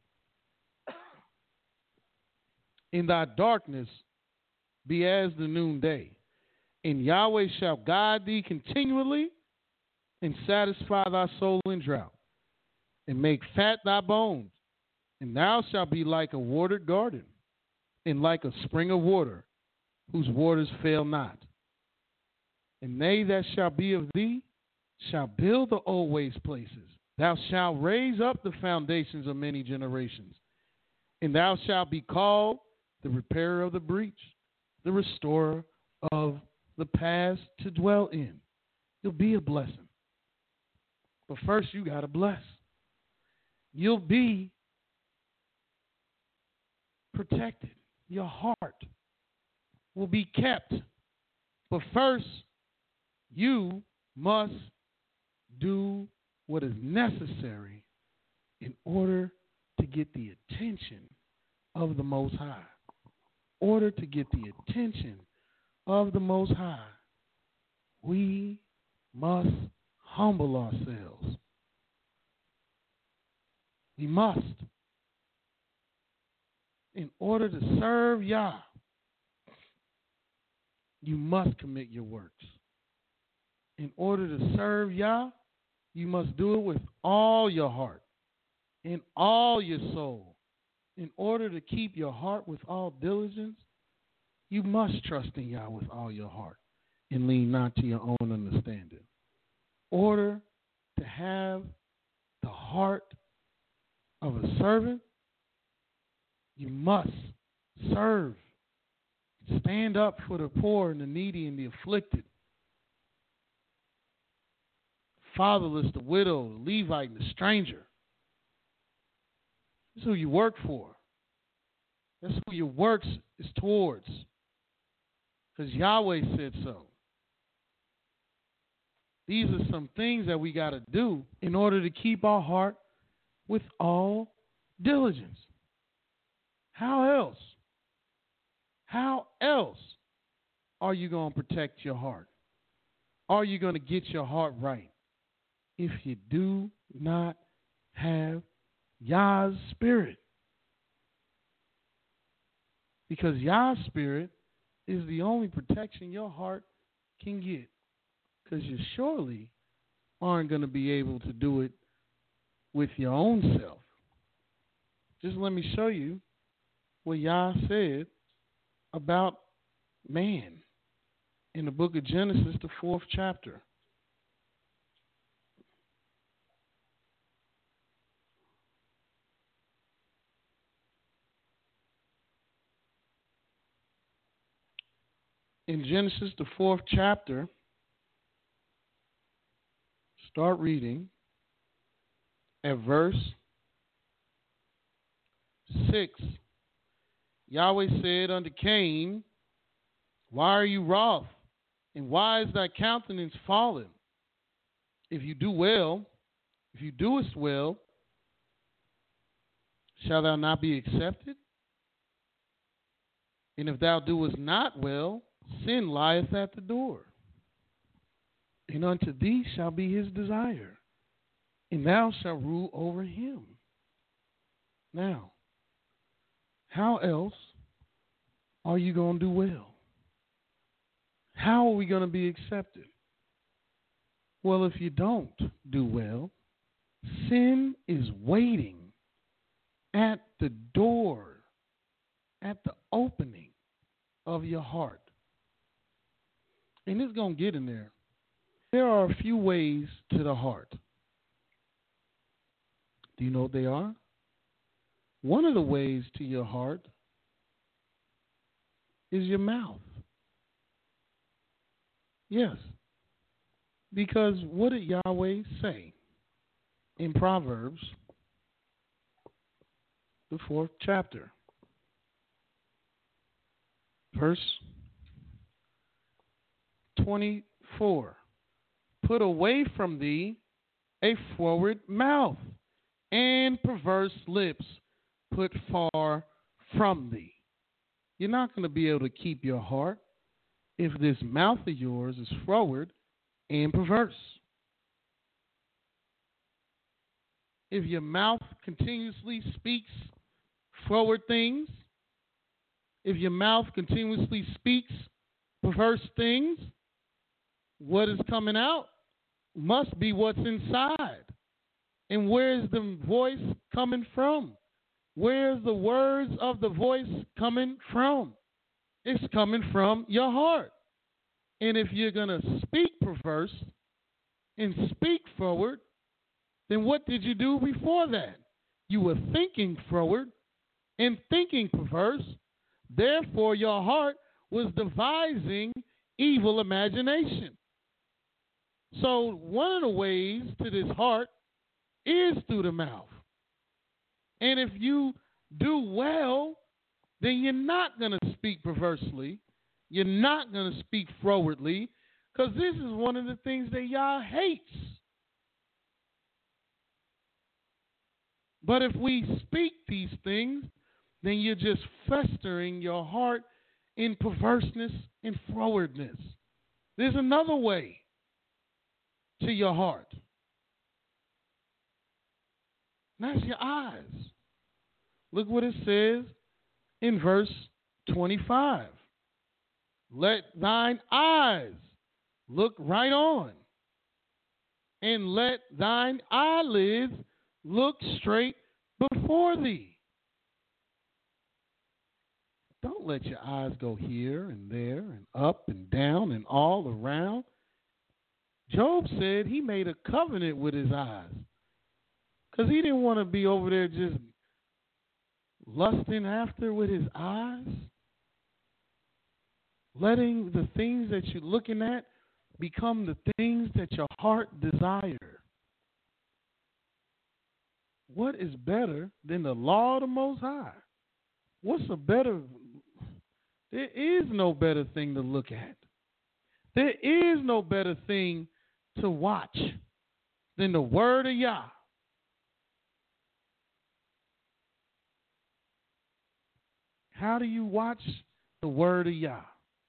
In thy darkness be as the noonday. And Yahweh shall guide thee continually, and satisfy thy soul in drought, and make fat thy bones. And thou shalt be like a watered garden, and like a spring of water, whose waters fail not. And they that shall be of thee shall build the old waste places. Thou shalt raise up the foundations of many generations. And thou shalt be called the repairer of the breach, the restorer of the past to dwell in. You'll be a blessing. But first you got to bless. You'll be protected. Your heart will be kept. But first, You must do what is necessary in order to get the attention of the Most High. Order to get the attention of the Most High, we must humble ourselves. We must. In order to serve Yah, you must commit your works. In order to serve Yah, you must do it with all your heart and all your soul. In order to keep your heart with all diligence, you must trust in Yah with all your heart and lean not to your own understanding. In order to have the heart of a servant, you must serve. Stand up for the poor and the needy and the afflicted, fatherless, the widow, the Levite, and the stranger. That's who you work for. That's who your works is towards. Because Yahweh said so. These are some things that we got to do in order to keep our heart with all diligence. How else? How else are you going to protect your heart? Are you going to get your heart right if you do not have Yah's Spirit? Because Yah's Spirit is the only protection your heart can get. Because you surely aren't going to be able to do it with your own self. Just let me show you what Yah said about man in the book of Genesis, the 4th chapter. In Genesis, the 4th chapter, start reading at verse 6. Yahweh said unto Cain, why are you wroth, and why is thy countenance fallen? If you do well, if you doest well, shall thou not be accepted? And if thou doest not well, sin lieth at the door. And unto thee shall be his desire, and thou shalt rule over him. Now, how else are you going to do well? How are we going to be accepted? Well, if you don't do well, sin is waiting at the door, at the opening of your heart. And it's going to get in there. There are a few ways to the heart. Do you know what they are? One of the ways to your heart is your mouth. Yes. Because what did Yahweh say in Proverbs, the 4th chapter? Verse 24. Put away from thee a froward mouth and perverse lips. Put far from thee. You're not going to be able to keep your heart if this mouth of yours is froward and perverse. If your mouth continuously speaks froward things, if your mouth continuously speaks perverse things, what is coming out must be what's inside. And where is the voice coming from? Where's the words of the voice coming from? It's coming from your heart. And if you're going to speak perverse and speak forward, then what did you do before that? You were thinking forward and thinking perverse. Therefore, your heart was devising evil imagination. So one of the ways to this heart is through the mouth. And if you do well, then you're not going to speak perversely. You're not going to speak frowardly, Because this is one of the things that Yah hates. But if we speak these things, then you're just festering your heart in perverseness and frowardness. There's another way to your heart. And that's your eyes. Look what it says in verse 25. Let thine eyes look right on, and let thine eyelids look straight before thee. Don't let your eyes go here and there and up and down and all around. Job said he made a covenant with his eyes because he didn't want to be over there just lusting after with his eyes, letting the things that you're looking at become the things that your heart desire. What is better than the law of the Most High? What's a better? There is no better thing to look at. There is no better thing to watch than the word of Yah. How do you watch the word of Yah?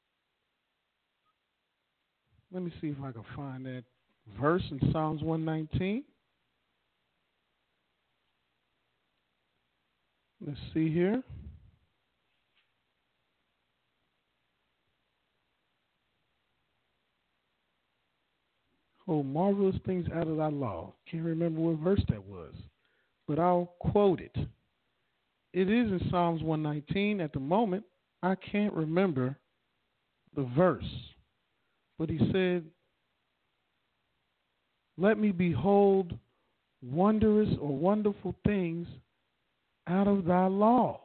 Let me see if I can find that verse in Psalms 119. Let's see here. Oh, marvelous things out of thy law. Can't remember what verse that was, but I'll quote it. It is in Psalms 119. At the moment, I can't remember the verse, but he said, let me behold wondrous or wonderful things out of thy law.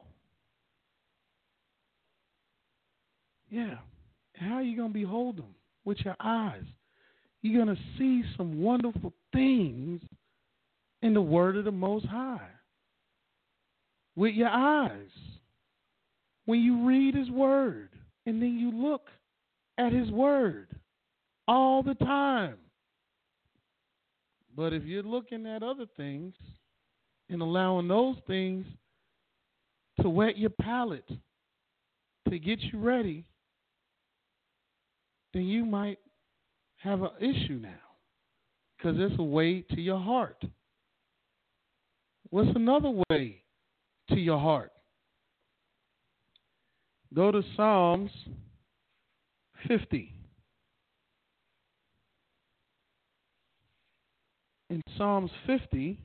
Yeah. How are you going to behold them? With your eyes. You're going to see some wonderful things in the word of the Most High. With your eyes. When you read his word and then you look at his word all the time. But if you're looking at other things and allowing those things to whet your palate, to get you ready, then you might have an issue now, because it's a way to your heart. What's another way to your heart? Go to Psalms 50. In Psalms 50,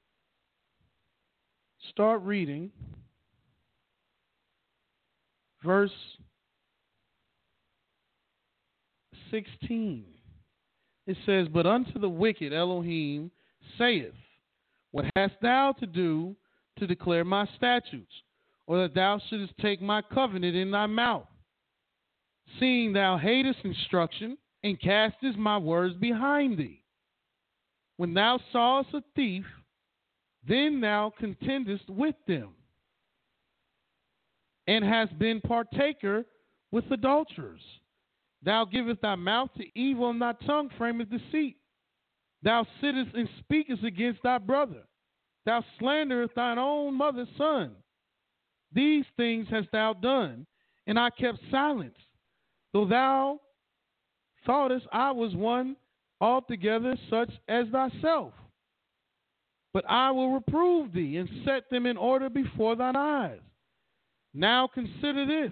start reading verse 16. It says, but unto the wicked Elohim saith, what hast thou to do to declare my statutes, or that thou shouldest take my covenant in thy mouth, seeing thou hatest instruction, and castest my words behind thee? When thou sawest a thief, then thou contendest with them, and hast been partaker with adulterers. Thou givest thy mouth to evil, and thy tongue frameth deceit. Thou sittest and speakest against thy brother. Thou slanderest thine own mother's son. These things hast thou done, and I kept silence. Though thou thoughtest I was one altogether such as thyself. But I will reprove thee, and set them in order before thine eyes. Now consider this.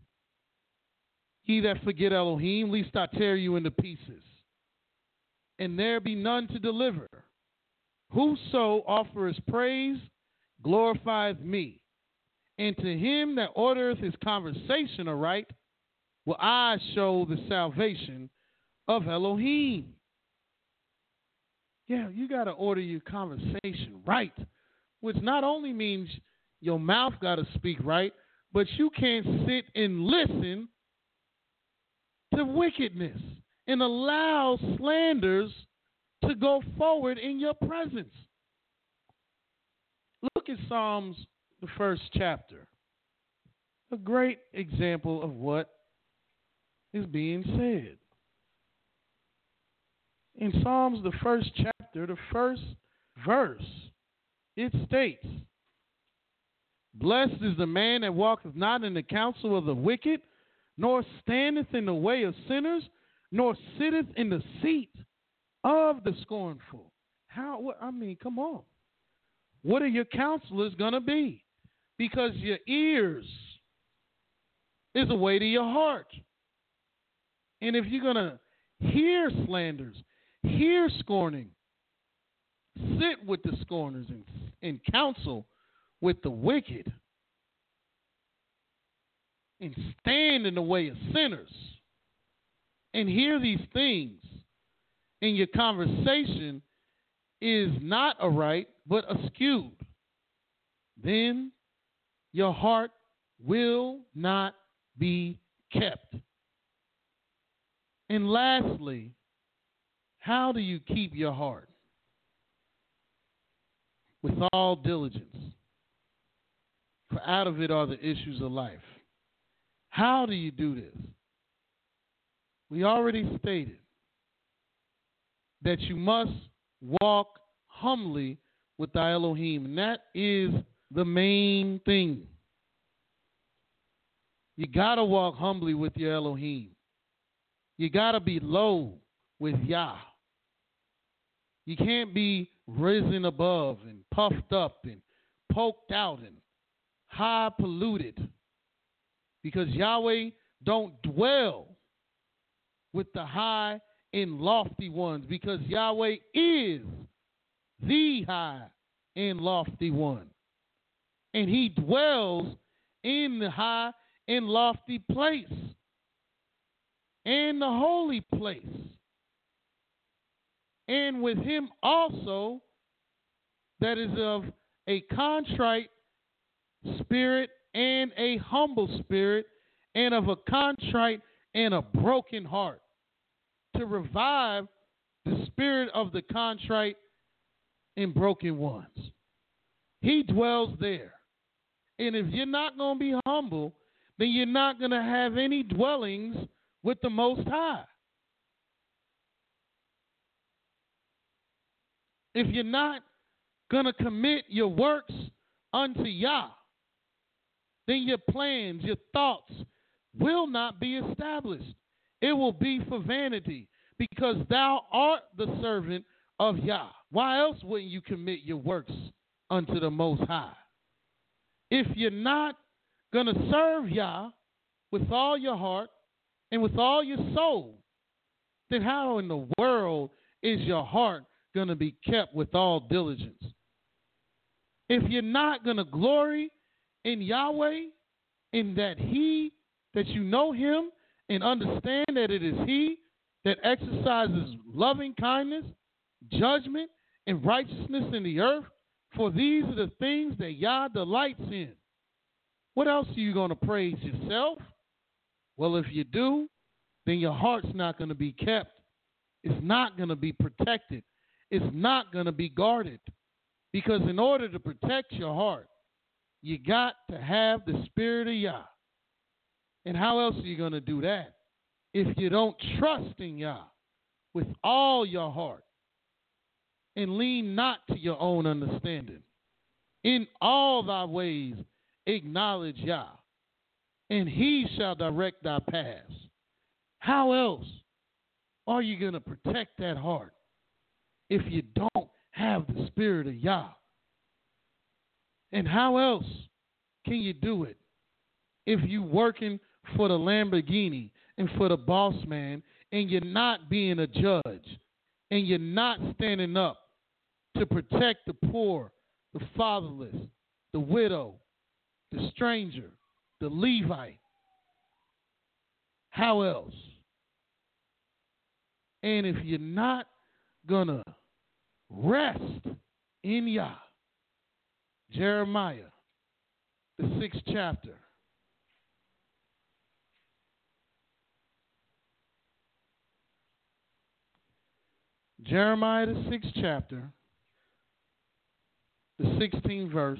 He that forget Elohim, lest I tear you into pieces, and there be none to deliver. Whoso offereth praise glorifieth me, and to him that ordereth his conversation aright will I show the salvation of Elohim. Yeah, you got to order your conversation right, which not only means your mouth got to speak right, but you can't sit and listen to wickedness and allow slanders to go forward in your presence. Look at Psalms, the first chapter. A great example of what is being said. In Psalms, the first chapter, the first verse, it states, "Blessed is the man that walketh not in the counsel of the wicked, nor standeth in the way of sinners, nor sitteth in the seat of the scornful." Come on. What are your counselors going to be? Because your ears is a way to your heart. And if you're going to hear slanders, hear scorning, sit with the scorners and counsel with the wicked, and stand in the way of sinners, and hear these things, and your conversation is not aright but askewed, then your heart will not be kept. And lastly, how do you keep your heart? With all diligence, for out of it are the issues of life. How do you do this? We already stated that you must walk humbly with thy Elohim, and that is the main thing. You got to walk humbly with your Elohim. You got to be low with Yah. You can't be risen above and puffed up and poked out and high polluted, because Yahweh don't dwell with the high and lofty ones, because Yahweh is the high and lofty one. And he dwells in the high and lofty place and the holy place. And with him also that is of a contrite spirit and a humble spirit, and of a contrite and a broken heart, to revive the spirit of the contrite and broken ones. He dwells there. And if you're not going to be humble, then you're not going to have any dwellings with the Most High. If you're not going to commit your works unto Yah, then your plans, your thoughts will not be established. It will be for vanity, because thou art the servant of Yah. Why else wouldn't you commit your works unto the Most High? If you're not going to serve Yah with all your heart and with all your soul, then how in the world is your heart going to be kept with all diligence? If you're not going to glory in Yahweh, in that you know him and understand that it is he that exercises loving kindness, judgment, and righteousness in the earth, for these are the things that Yah delights in. What else are you going to praise yourself? Well, if you do, then your heart's not going to be kept. It's not going to be protected. It's not going to be guarded. Because in order to protect your heart, you got to have the spirit of Yah. And how else are you going to do that if you don't trust in Yah with all your heart and lean not to your own understanding? In all thy ways acknowledge Yah, and he shall direct thy paths. How else are you going to protect that heart if you don't have the spirit of Yah? And how else can you do it if you working for the Lamborghini and for the boss man, and you're not being a judge, and you're not standing up to protect the poor, the fatherless, the widow, the stranger, the Levite? How else? And if you're not going to rest in Yah, Jeremiah, the 6th chapter. Jeremiah, the 6th chapter, the 16th verse.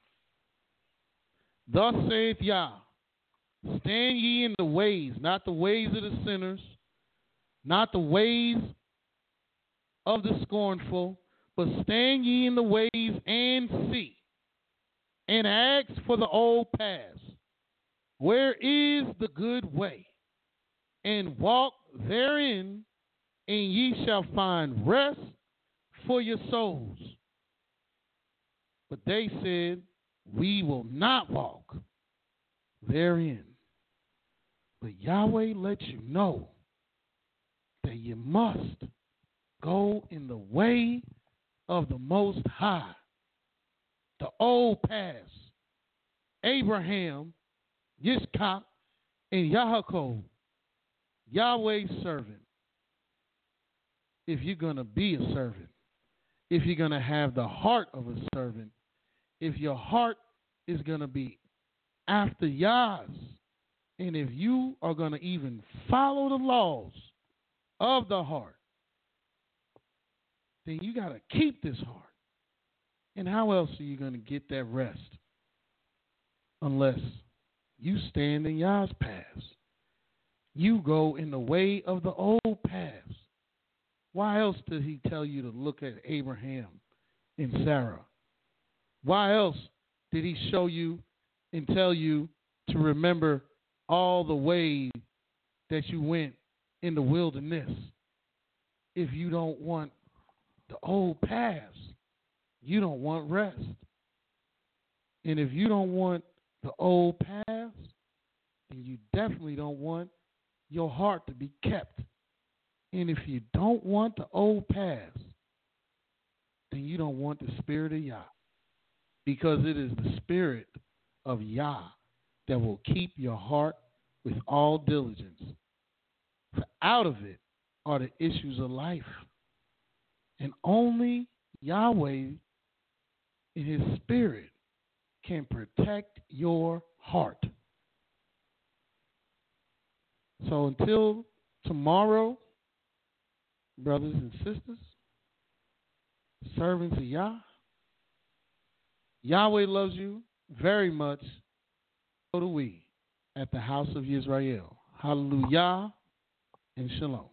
Thus saith Yah, stand ye in the ways, not the ways of the sinners, not the ways of the scornful, but stand ye in the ways and see, and ask for the old paths. Where is the good way? And walk therein, and ye shall find rest for your souls. But they said, we will not walk therein. But Yahweh lets you know that you must go in the way of the Most High, the old paths. Abraham, Yitzchak, and Yaakov, Yahweh's servant. If you're going to be a servant, if you're going to have the heart of a servant, if your heart is going to be after Yah's, and if you are going to even follow the laws of the heart, then you got to keep this heart. And how else are you going to get that rest unless you stand in Yah's paths? You go in the way of the old paths. Why else did he tell you to look at Abraham and Sarah? Why else did he show you and tell you to remember all the ways that you went in the wilderness? If you don't want the old paths, you don't want rest. And if you don't want the old paths, then you definitely don't want your heart to be kept. And if you don't want the old paths, then you don't want the spirit of Yah. Because it is the spirit of Yah that will keep your heart with all diligence. For out of it are the issues of life. And only Yahweh in his spirit can protect your heart. So until tomorrow, brothers and sisters, servants of Yah, Yahweh loves you very much. So do we at the house of Yisrael. Hallelujah and shalom.